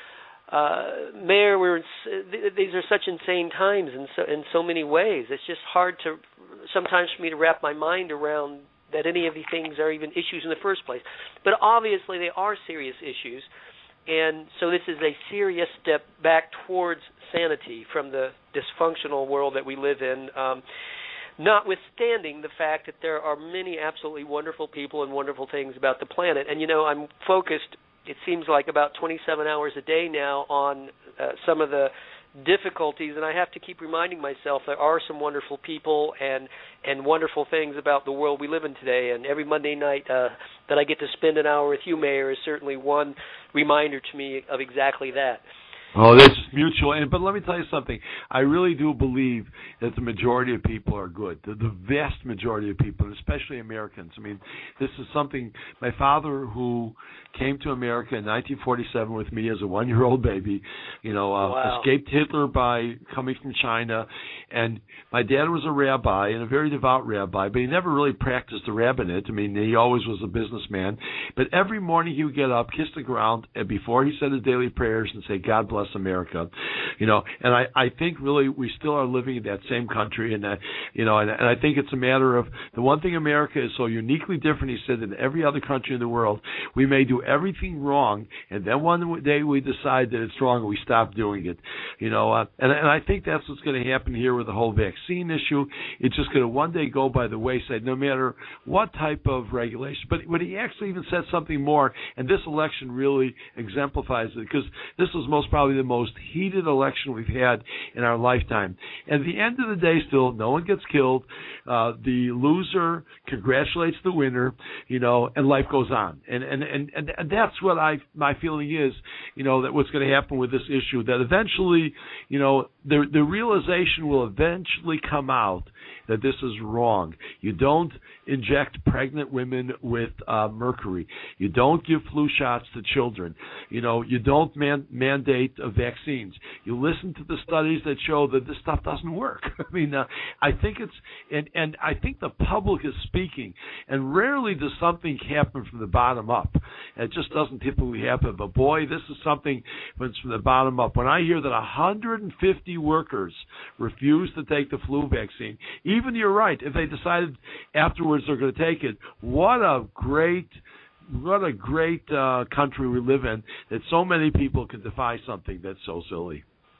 [SPEAKER 4] uh, Mayor, we're in, these are such insane times in so, in so many ways. It's just hard to, sometimes for me to wrap my mind around that any of these things are even issues in the first place. But obviously they are serious issues. And so this is a serious step back towards sanity from the dysfunctional world that we live in, um, notwithstanding the fact that there are many absolutely wonderful people and wonderful things about the planet. And, you know, I'm focused, it seems like, about twenty-seven hours a day now on uh, some of the difficulties, and I have to keep reminding myself there are some wonderful people and and wonderful things about the world we live in today. And every Monday night uh, that I get to spend an hour with you, Mayor, is certainly one reminder to me of exactly that.
[SPEAKER 5] Oh, this is mutual. And but let me tell you something. I really do believe that the majority of people are good. The, the vast majority of people, and especially Americans. I mean, this is something. My father, who came to America in nineteen forty-seven with me as a one-year-old baby, you know, uh,
[SPEAKER 4] wow.
[SPEAKER 5] escaped Hitler by coming from China. And my dad was a rabbi, and a very devout rabbi, but he never really practiced the rabbinate. I mean, he always was a businessman. But every morning he would get up, kiss the ground, and before he said his daily prayers and say, God bless America, you know, and I, I think really we still are living in that same country, and that, you know, and, and I think it's a matter of the one thing America is so uniquely different, he said, than every other country in the world. We may do everything wrong, and then one day we decide that it's wrong and we stop doing it, you know, uh, and, and I think that's what's going to happen here with the whole vaccine issue. It's just going to one day go by the wayside, no matter what type of regulation. But but he actually even said something more, and this election really exemplifies it, because this was most probably the most heated election we've had in our lifetime. And at the end of the day, still, no one gets killed. Uh, the loser congratulates the winner, you know, and life goes on. And and, and, and that's what I my feeling is, you know, that what's going to happen with this issue, that eventually, you know, the the realization will eventually come out that this is wrong. You don't inject pregnant women with uh, mercury. You don't give flu shots to children. You know, you don't man- mandate uh, vaccines. You listen to the studies that show that this stuff doesn't work. I mean, uh, I think it's, and, and I think the public is speaking, and rarely does something happen from the bottom up. It just doesn't typically happen. But boy, this is something when it's from the bottom up. When I hear that one hundred fifty workers refuse to take the flu vaccine, even you're right, if they decided afterwards they're going to take it, what a great What a great uh, country we live in, that so many people can defy something that's so silly.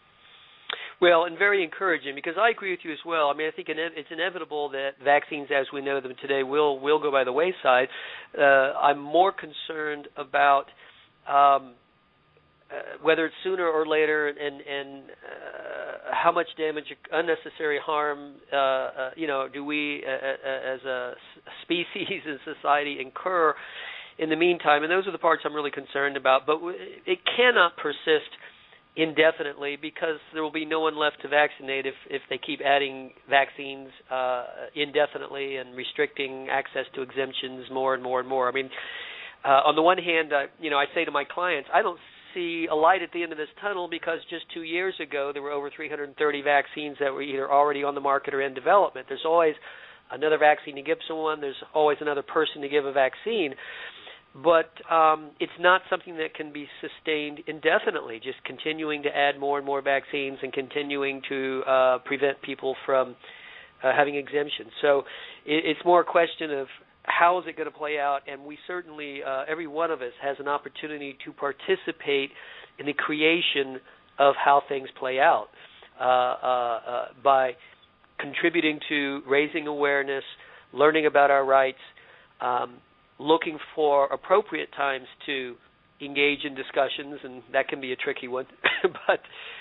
[SPEAKER 4] Well, and very encouraging, because I agree with you as well. I mean, I think it's inevitable that vaccines as we know them today will, will go by the wayside. Uh, I'm more concerned about um, uh, whether it's sooner or later, and, and uh, how much damage, unnecessary harm, uh, uh, you know, do we uh, as a species and society incur in the meantime. And those are the parts I'm really concerned about. But it cannot persist indefinitely, because there will be no one left to vaccinate if, if they keep adding vaccines uh, indefinitely and restricting access to exemptions more and more and more. I mean, uh, on the one hand, uh, you know, I say to my clients, I don't see a light at the end of this tunnel, because just two years ago there were over three hundred thirty vaccines that were either already on the market or in development. There's always another vaccine to give someone. There's always another person to give a vaccine. But um, it's not something that can be sustained indefinitely, just continuing to add more and more vaccines and continuing to uh, prevent people from uh, having exemptions. So it, it's more a question of how is it going to play out, and we certainly, uh, every one of us has an opportunity to participate in the creation of how things play out uh, uh, uh, by contributing to raising awareness, learning about our rights, um, looking for appropriate times to engage in discussions, and that can be a tricky one. But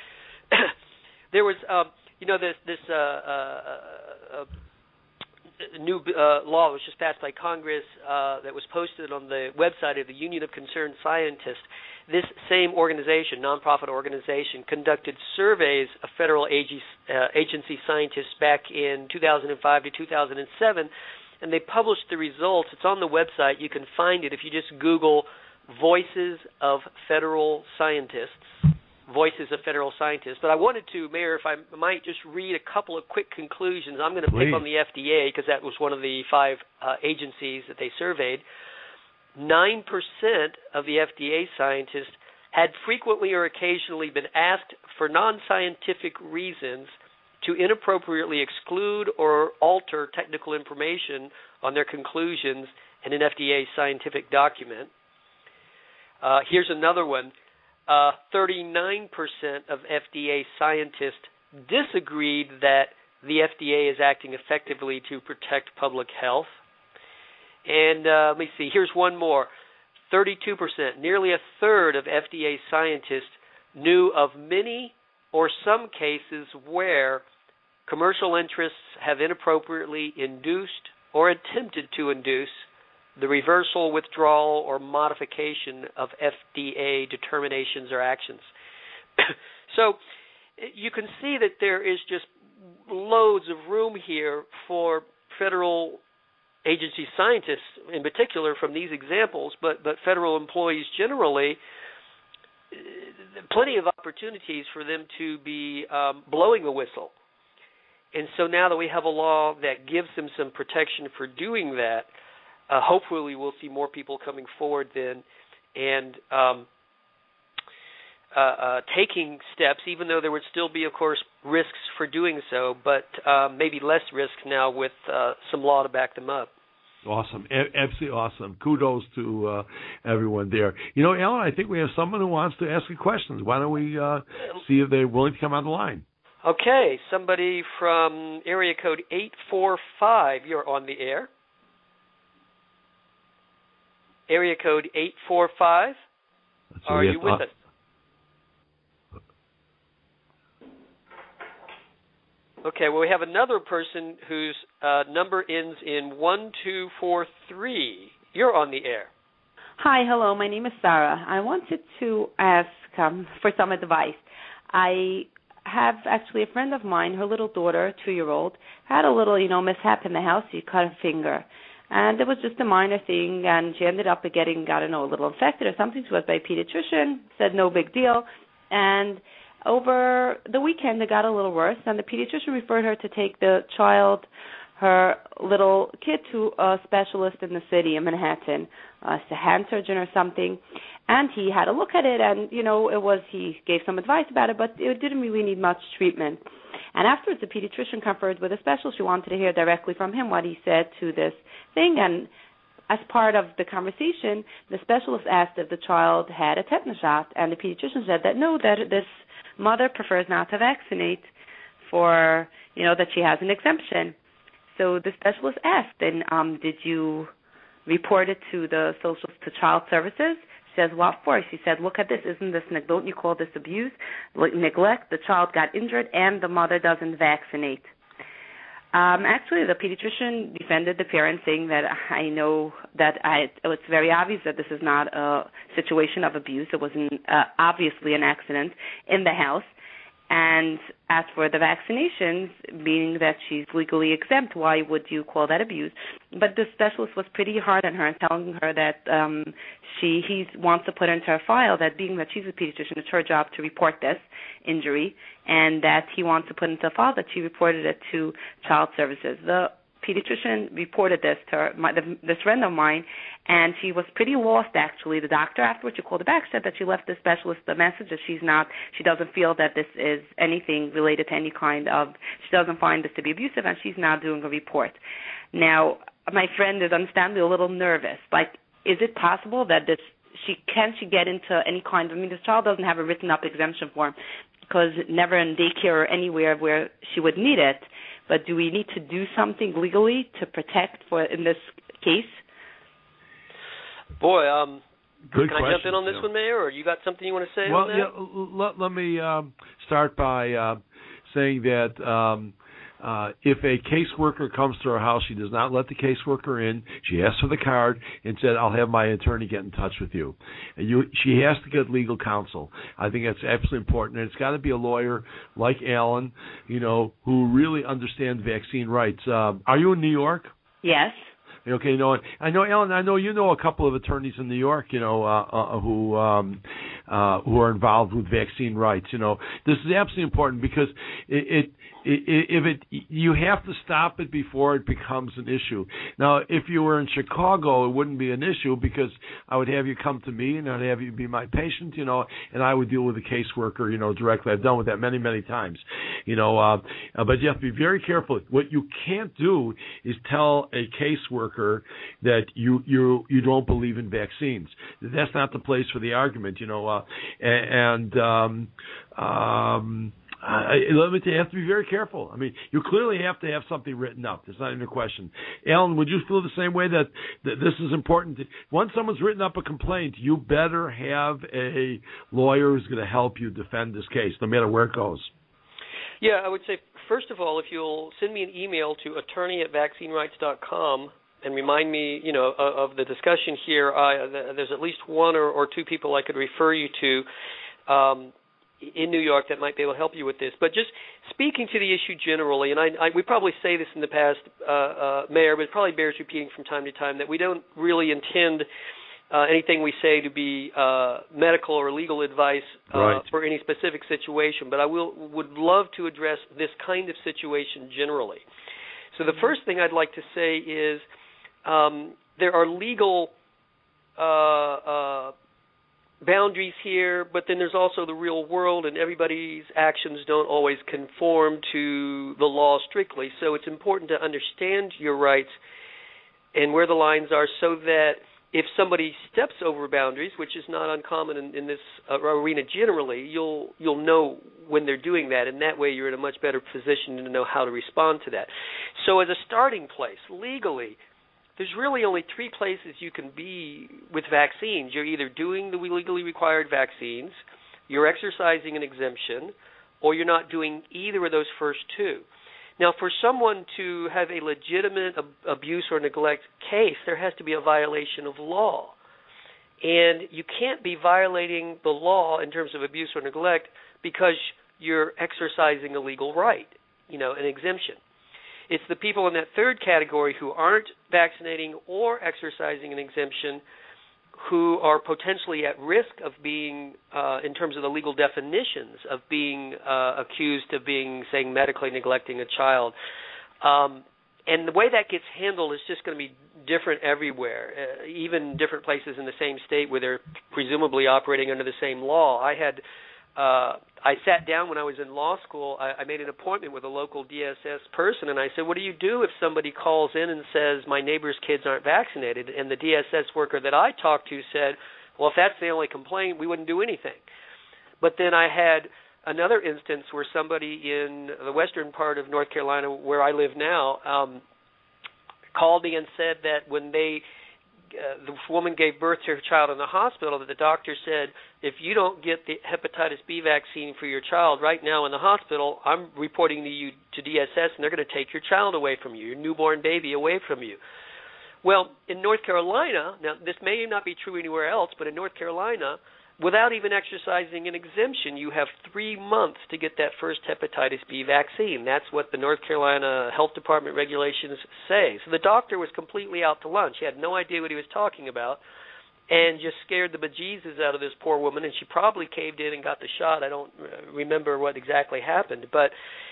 [SPEAKER 4] there was, um, you know, this, this uh, uh, uh, new uh, law was just passed by Congress uh, that was posted on the website of the Union of Concerned Scientists. This same organization, nonprofit organization, conducted surveys of federal agency, uh, agency scientists back in two thousand five to two thousand seven, and they published the results. It's on the website. You can find it if you just Google Voices of Federal Scientists, Voices of Federal Scientists. But I wanted to, Mayor, if I might just read a couple of quick conclusions. I'm going to pick on the F D A because that was one of the five uh, agencies that they surveyed. Nine percent of the F D A scientists had frequently or occasionally been asked for non-scientific reasons to inappropriately exclude or alter technical information on their conclusions in an F D A scientific document. Uh, here's another one. Uh, thirty-nine percent of F D A scientists disagreed that the F D A is acting effectively to protect public health. And uh, let me see, here's one more. thirty-two percent, nearly a third of F D A scientists knew of many or some cases where commercial interests have inappropriately induced or attempted to induce the reversal, withdrawal, or modification of F D A determinations or actions. So you can see that there is just loads of room here for federal agency scientists, in particular from these examples, but, but federal employees generally, plenty of opportunities for them to be um, blowing the whistle. And so now that we have a law that gives them some protection for doing that, uh, hopefully we'll see more people coming forward then and um, uh, uh, taking steps, even though there would still be, of course, risks for doing so, but uh, maybe less risk now with uh, some law to back them up.
[SPEAKER 5] Awesome. A- absolutely awesome. Kudos to uh, everyone there. You know, Alan, I think we have someone who wants to ask you questions. Why don't we uh, see if they're willing to come on the line?
[SPEAKER 4] Okay, somebody from area code eight four five, you're on the air. Area code eight four five, are you with us? Okay, well, we have another person whose uh, number ends in one two four three. You're on the air.
[SPEAKER 6] Hi, hello, my name is Sarah. I wanted to ask um, for some advice. I have actually a friend of mine, her little daughter, two-year-old, had a little, you know, mishap in the house. She cut her finger. And it was just a minor thing, and she ended up getting, I don't know, a little infected or something. She was by a pediatrician, said no big deal. And over the weekend, it got a little worse, and the pediatrician referred her to take the child, her little kid, to a specialist in the city in Manhattan, uh, a hand surgeon or something. And he had a look at it, and, you know, it was, he gave some advice about it, but it didn't really need much treatment. And afterwards, the pediatrician conferred with a specialist. She wanted to hear directly from him what he said to this thing. And as part of the conversation, the specialist asked if the child had a tetanus shot, and the pediatrician said that no, that this mother prefers not to vaccinate for, you know, that she has an exemption. So the specialist asked, and um, did you report it to the social, to child services? She says, what for? She said, look at this. Isn't this, don't you call this abuse? Neglect. The child got injured, and the mother doesn't vaccinate. Um, actually, the pediatrician defended the parent, saying that I know that I, it's very obvious that this is not a situation of abuse. It was an, uh, obviously an accident in the house. And as for the vaccinations, meaning that she's legally exempt, why would you call that abuse? But the specialist was pretty hard on her and telling her that um, she he wants to put into her file that being that she's a pediatrician, it's her job to report this injury, and that he wants to put into a file that she reported it to child services. The pediatrician reported this to her, my, the, this friend of mine, and she was pretty lost, actually. The doctor afterwards, she called her back, said that she left the specialist the message that she's not, she doesn't feel that this is anything related to any kind of, she doesn't find this to be abusive, and she's now doing a report. Now, my friend is understandably a little nervous. Like, is it possible that this, she, can she get into any kind of, I mean, this child doesn't have a written up exemption form, because never in daycare or anywhere where she would need it. But do we need to do something legally to protect for in this case?
[SPEAKER 4] Boy, um,
[SPEAKER 5] Good
[SPEAKER 4] can
[SPEAKER 5] question,
[SPEAKER 4] I jump in on this
[SPEAKER 5] yeah.
[SPEAKER 4] one, Mayor, or you got something you want to say
[SPEAKER 5] well,
[SPEAKER 4] on that?
[SPEAKER 5] yeah, let, let me um, start by uh, saying that um, uh, if a caseworker comes to her house, she does not let the caseworker in. She asks for the card and said, I'll have my attorney get in touch with you. And you she has to get legal counsel. I think that's absolutely important. And it's got to be a lawyer like Alan, you know, who really understands vaccine rights. Uh, are you in New York?
[SPEAKER 6] Yes.
[SPEAKER 5] Okay, you know, I know, Alan. I know you know a couple of attorneys in New York, you know, uh, uh, who um, uh, who are involved with vaccine rights. You know, this is absolutely important because it, it, it if it you have to stop it before it becomes an issue. Now, if you were in Chicago, it wouldn't be an issue because I would have you come to me and I'd have you be my patient, you know, and I would deal with the caseworker, you know, directly. I've done with that many, many times, you know. Uh, but you have to be very careful. What you can't do is tell a caseworker that you you you don't believe in vaccines. That's not the place for the argument, you know. Uh, and um, um, I, let me tell you, you have to be very careful. I mean, you clearly have to have something written up. There's not even a question. Alan, would you feel the same way that, that this is important? Once someone's written up a complaint, you better have a lawyer who's going to help you defend this case, no matter where it goes.
[SPEAKER 4] Yeah, I would say, first of all, if you'll send me an email to attorney at vaccine rights dot com and remind me, you know, of, of the discussion here, uh, there's at least one or, or two people I could refer you to um, in New York that might be able to help you with this. But just speaking to the issue generally, and I, I, we probably say this in the past, uh, uh, Mayor, but it probably bears repeating from time to time, that we don't really intend uh, anything we say to be uh, medical or legal advice uh,
[SPEAKER 5] right.
[SPEAKER 4] for any specific situation. But I will would love to address this kind of situation generally. So the first thing I'd like to say is um, there are legal uh, uh, boundaries here, but then there's also the real world, and everybody's actions don't always conform to the law strictly. So it's important to understand your rights and where the lines are so that if somebody steps over boundaries, which is not uncommon in, in this uh, arena generally, you'll you'll know when they're doing that, and that way you're in a much better position to know how to respond to that. So as a starting place, legally, there's really only three places you can be with vaccines. You're either doing the legally required vaccines, you're exercising an exemption, or you're not doing either of those first two. Now, for someone to have a legitimate ab- abuse or neglect case, there has to be a violation of law. And you can't be violating the law in terms of abuse or neglect because you're exercising a legal right, you know, an exemption. It's the people in that third category who aren't vaccinating or exercising an exemption who are potentially at risk of being, uh, in terms of the legal definitions, of being uh, accused of being, say, medically neglecting a child. Um, and the way that gets handled is just going to be different everywhere, uh, even different places in the same state where they're presumably operating under the same law. I had, uh, I sat down when I was in law school. I, I made an appointment with a local D S S person, and I said, what do you do if somebody calls in and says, my neighbor's kids aren't vaccinated? And the D S S worker that I talked to said, well, if that's the only complaint, we wouldn't do anything. But then I had another instance where somebody in the western part of North Carolina, where I live now, um, called me and said that when they Uh, the woman gave birth to her child in the hospital, that the doctor said, if you don't get the hepatitis B vaccine for your child right now in the hospital, I'm reporting to you to D S S, and they're going to take your child away from you, your newborn baby away from you. Well, in North Carolina, now this may not be true anywhere else, but in North Carolina, without even exercising an exemption, you have three months to get that first hepatitis B vaccine. That's what the North Carolina Health Department regulations say. So the doctor was completely out to lunch. He had no idea what he was talking about and just scared the bejesus out of this poor woman, and she probably caved in and got the shot. I don't remember what exactly happened. But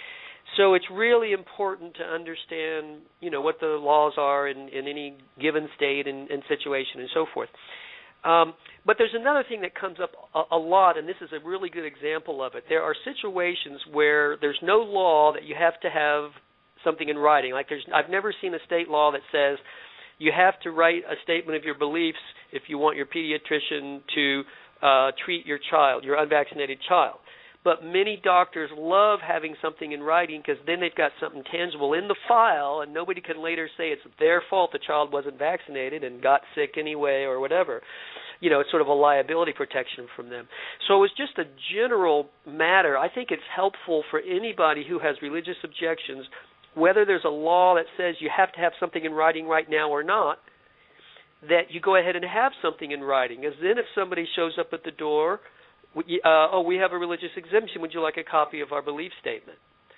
[SPEAKER 4] so it's really important to understand, you know, what the laws are in, in any given state and, and situation and so forth. Um, but there's another thing that comes up a, a lot, and this is a really good example of it. There are situations where there's no law that you have to have something in writing. Like there's, I've never seen a state law that says you have to write a statement of your beliefs if you want your pediatrician to uh, treat your child, your unvaccinated child. But many doctors love having something in writing because then they've got something tangible in the file, and nobody can later say it's their fault the child wasn't vaccinated and got sick anyway or whatever. You know, it's sort of a liability protection from them. So it was just a general matter. I think it's helpful for anybody who has religious objections, whether there's a law that says you have to have something in writing right now or not, that you go ahead and have something in writing. As then if somebody shows up at the door, Uh, oh, we have a religious exemption. Would you like a copy of our belief statement?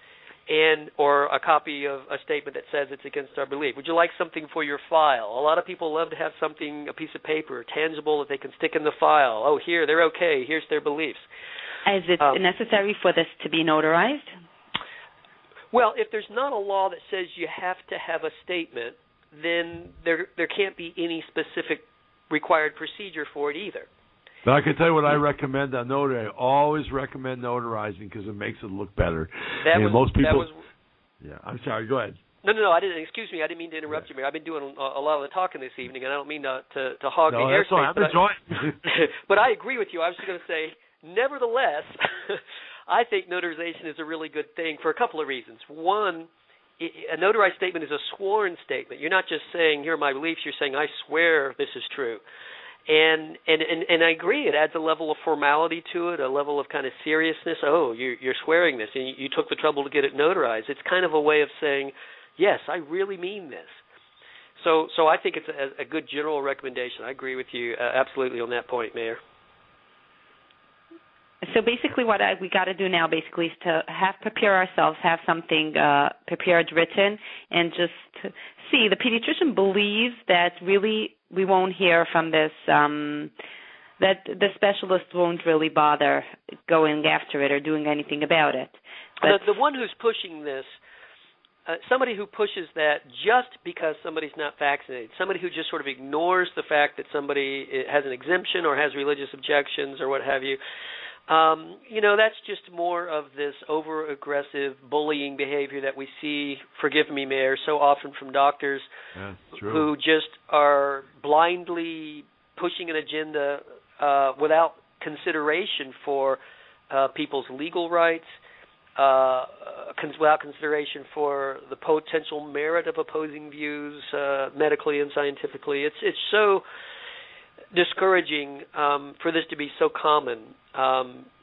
[SPEAKER 4] And or a copy of a statement that says it's against our belief. Would you like something for your file? A lot of people love to have something, a piece of paper, tangible that they can stick in the file. Oh, here, they're okay. Here's their beliefs.
[SPEAKER 6] Is it um, necessary for this to be notarized?
[SPEAKER 4] Well, if there's not a law that says you have to have a statement, then there there can't be any specific required procedure for it either.
[SPEAKER 5] But I can tell you what I recommend on notary. I always recommend notarizing because it makes it look better.
[SPEAKER 4] That
[SPEAKER 5] and
[SPEAKER 4] was,
[SPEAKER 5] most people.
[SPEAKER 4] That was,
[SPEAKER 5] yeah, I'm sorry. Go ahead.
[SPEAKER 4] No, no, no. I didn't. Excuse me. I didn't mean to interrupt yeah. you, Mayor. I've been doing a, a lot of the talking this evening, and I don't mean to to, to hog
[SPEAKER 5] no,
[SPEAKER 4] the airspace.
[SPEAKER 5] But,
[SPEAKER 4] I, but I agree with you. I was just going to say, nevertheless, I think notarization is a really good thing for a couple of reasons. One, a notarized statement is a sworn statement. You're not just saying, here are my beliefs. You're saying, I swear this is true. And, and and and I agree. It adds a level of formality to it, a level of kind of seriousness. Oh, you're, you're swearing this, and you, you took the trouble to get it notarized. It's kind of a way of saying, yes, I really mean this. So so I think it's a, a good general recommendation. I agree with you uh, absolutely on that point, Mayor.
[SPEAKER 6] So basically what I, we got to do now basically is to have prepare ourselves, have something uh, prepared, written, and just see. The pediatrician believes that really we won't hear from this, um, that the specialist won't really bother going after it or doing anything about it. But
[SPEAKER 4] the, the one who's pushing this, uh, somebody who pushes that just because somebody's not vaccinated, somebody who just sort of ignores the fact that somebody has an exemption or has religious objections or what have you, Um, you know, that's just more of this over-aggressive bullying behavior that we see, forgive me, Mayor, so often from doctors
[SPEAKER 5] yeah, true.
[SPEAKER 4] who just are blindly pushing an agenda uh, without consideration for uh, people's legal rights, uh, cons- without consideration for the potential merit of opposing views uh, medically and scientifically. It's it's so discouraging um, for this to be so common. Um,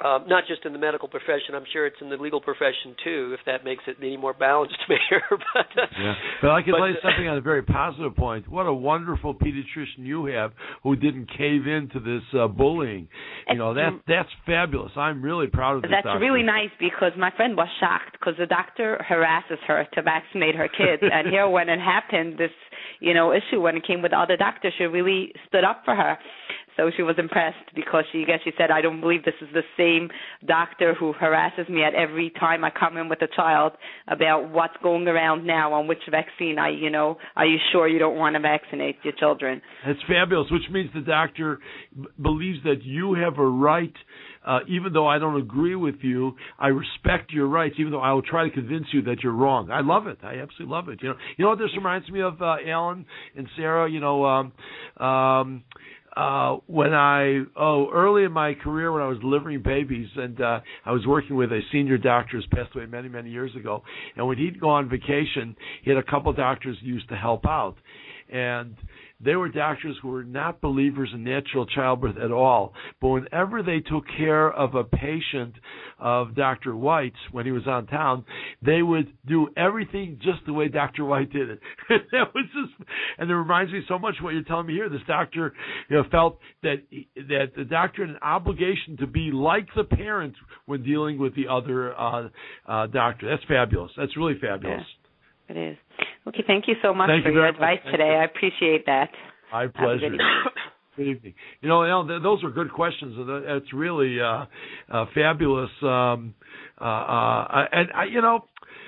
[SPEAKER 4] Um, not just in the medical profession, I'm sure it's in the legal profession too, if that makes it any more balanced, Mayor. but, uh,
[SPEAKER 5] yeah. but I can
[SPEAKER 4] but,
[SPEAKER 5] tell you something on a very positive point. What a wonderful pediatrician you have who didn't cave into this uh, bullying. You know, that that's fabulous. I'm really proud of this.
[SPEAKER 6] That's
[SPEAKER 5] doctor.
[SPEAKER 6] really nice, because my friend was shocked because the doctor harasses her to vaccinate her kids, and here when it happened, this you know issue when it came with the other doctor, she really stood up for her. So she was impressed because she, I guess she said, I don't believe this is the same doctor who harasses me at every time I come in with a child about what's going around now on which vaccine. I, you know, are you sure you don't want to vaccinate your children?
[SPEAKER 5] That's fabulous, which means the doctor b- believes that you have a right. Uh, even though I don't agree with you, I respect your rights, even though I will try to convince you that you're wrong. I love it. I absolutely love it. You know, you know what this reminds me of, uh, Alan and Sarah? You know, um, um, Uh, when I, oh, early in my career when I was delivering babies, and uh, I was working with a senior doctor who's passed away many, many years ago, and when he'd go on vacation, he had a couple doctors who used to help out. And they were doctors who were not believers in natural childbirth at all. But whenever they took care of a patient of Doctor White's when he was on town, they would do everything just the way Doctor White did it. That was just, and it reminds me so much of what you're telling me here. This doctor, you know, felt that that the doctor had an obligation to be like the parent when dealing with the other uh, uh, doctor. That's fabulous. That's really fabulous.
[SPEAKER 6] Yeah, it is. Okay, thank you so much
[SPEAKER 5] thank
[SPEAKER 6] for
[SPEAKER 5] you
[SPEAKER 6] your
[SPEAKER 5] much.
[SPEAKER 6] advice
[SPEAKER 5] Thank
[SPEAKER 6] today.
[SPEAKER 5] you.
[SPEAKER 6] I appreciate that.
[SPEAKER 5] My pleasure. Good evening. Good evening. You know, Alan, th- those are good questions. It's really uh, uh, fabulous. Um, uh, uh, and I, you know,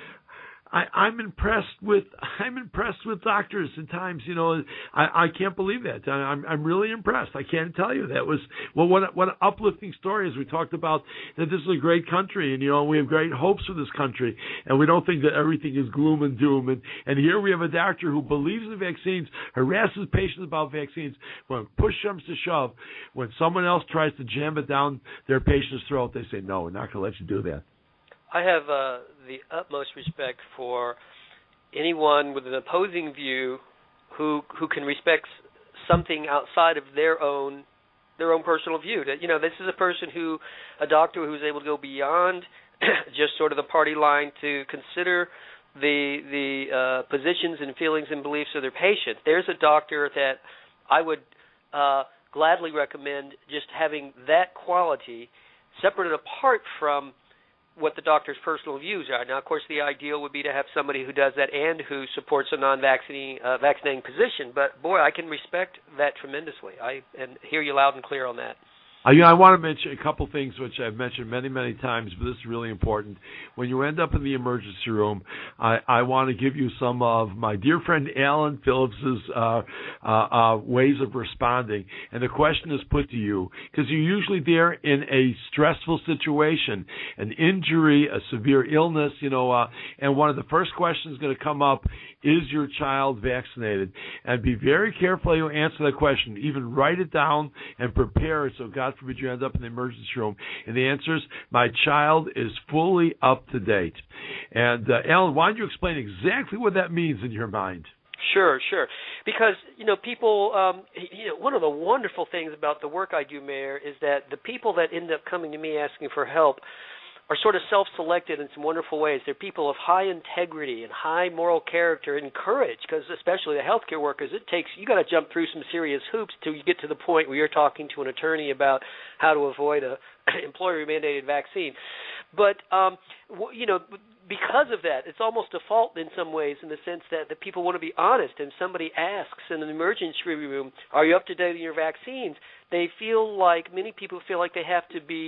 [SPEAKER 5] I, I'm impressed with I'm impressed with doctors at times. You know, I, I can't believe that. I, I'm I'm really impressed. I can't tell you that was well. What what an uplifting story as we talked about that this is a great country, and you know we have great hopes for this country, and we don't think that everything is gloom and doom. And and here we have a doctor who believes in vaccines, harasses patients about vaccines. When push comes to shove, when someone else tries to jam it down their patient's throat, they say no, we're not going to let you do that.
[SPEAKER 4] I have uh, the utmost respect for anyone with an opposing view who who can respect something outside of their own their own personal view. That, you know, this is a person who, a doctor who's able to go beyond just sort of the party line to consider the the uh, positions and feelings and beliefs of their patients. There's a doctor that I would uh, gladly recommend just having that quality separate and apart from what the doctor's personal views are. Now, of course, the ideal would be to have somebody who does that and who supports a non-vaccinating uh, vaccinating position. But, boy, I can respect that tremendously. I and hear you loud and clear on that.
[SPEAKER 5] Uh, you know, I want to mention a couple things which I've mentioned many, many times, but this is really important. When you end up in the emergency room, I, I want to give you some of my dear friend Alan Phillips's uh, uh, uh, ways of responding. And the question is put to you, because you're usually there in a stressful situation, an injury, a severe illness, you know, uh, and one of the first questions going to come up, is your child vaccinated? And be very careful how you answer that question. Even write it down and prepare it so God forbid you end up in the emergency room. And the answer is, my child is fully up to date. And, uh, Alan, why don't you explain exactly what that means in your mind?
[SPEAKER 4] Sure, sure. Because, you know, people, um, you know, one of the wonderful things about the work I do, Mayor, is that the people that end up coming to me asking for help are sort of self-selected in some wonderful ways. They're people of high integrity and high moral character and courage, because especially the healthcare workers, it takes, you got to jump through some serious hoops till you get to the point where you're talking to an attorney about how to avoid a employer-mandated vaccine. But, um, you know, because of that, it's almost a fault in some ways in the sense that the people want to be honest, and somebody asks in an emergency room, are you up to date on your vaccines? They feel like, many people feel like they have to be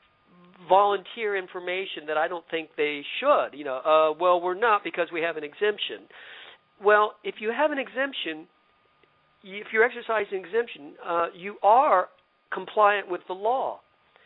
[SPEAKER 4] volunteer information that I don't think they should. You know, uh, well, we're not because we have an exemption. Well, if you have an exemption, if you're exercising exemption, uh, you are compliant with the law.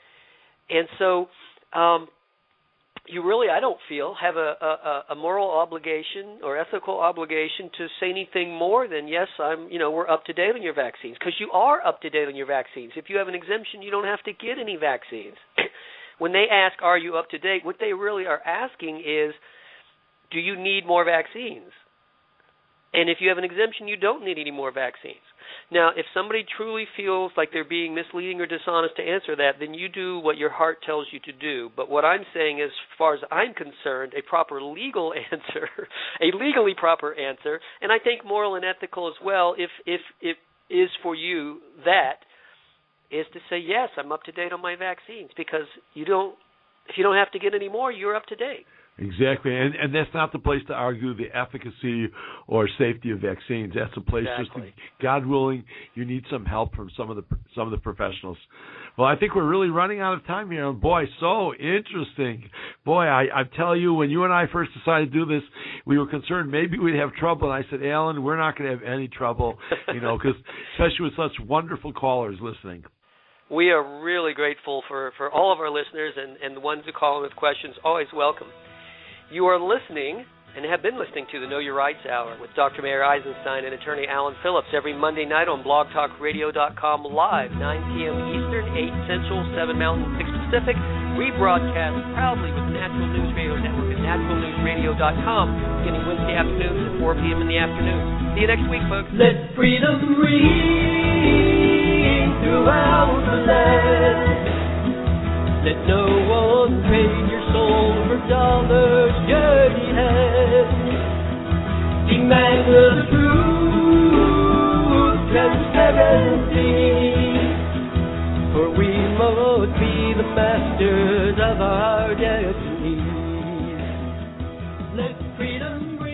[SPEAKER 4] And so um, you really, I don't feel, have a, a, a moral obligation or ethical obligation to say anything more than, yes, I'm, you know, we're up to date on your vaccines, because you are up to date on your vaccines. If you have an exemption, you don't have to get any vaccines. When they ask, are you up to date, what they really are asking is, do you need more vaccines? And if you have an exemption, you don't need any more vaccines. Now, if somebody truly feels like they're being misleading or dishonest to answer that, then you do what your heart tells you to do. But what I'm saying is, as far as I'm concerned, a proper legal answer, a legally proper answer, and I think moral and ethical as well, if if it is for you, that is to say, yes, I'm up to date on my vaccines, because you don't, if you don't have to get any more, you're up to date.
[SPEAKER 5] Exactly, and and that's not the place to argue the efficacy or safety of vaccines. That's a place
[SPEAKER 4] Exactly.
[SPEAKER 5] just to, God willing, you need some help from some of the some of the professionals. Well, I think we're really running out of time here. And boy, so interesting. Boy, I, I tell you, when you and I first decided to do this, we were concerned maybe we'd have trouble. And I said, Alan, we're not going to have any trouble, you know, because especially with such wonderful callers listening.
[SPEAKER 4] We are really grateful for, for all of our listeners, and, and the ones who call in with questions, always welcome. You are listening and have been listening to the Know Your Rights Hour with Doctor Meir Eisenstein and attorney Alan Phillips every Monday night on blog talk radio dot com live, nine p.m. Eastern, eight Central, seven Mountain, six Pacific. We broadcast proudly with the Natural News Radio Network at natural news radio dot com beginning Wednesday afternoons at four p.m. in the afternoon. See you next week, folks.
[SPEAKER 3] Let freedom ring throughout the land. Let no one trade your soul for dollars, dirty hands. Demand the truth, transparency, for we must be the masters of our destiny. Let freedom ring.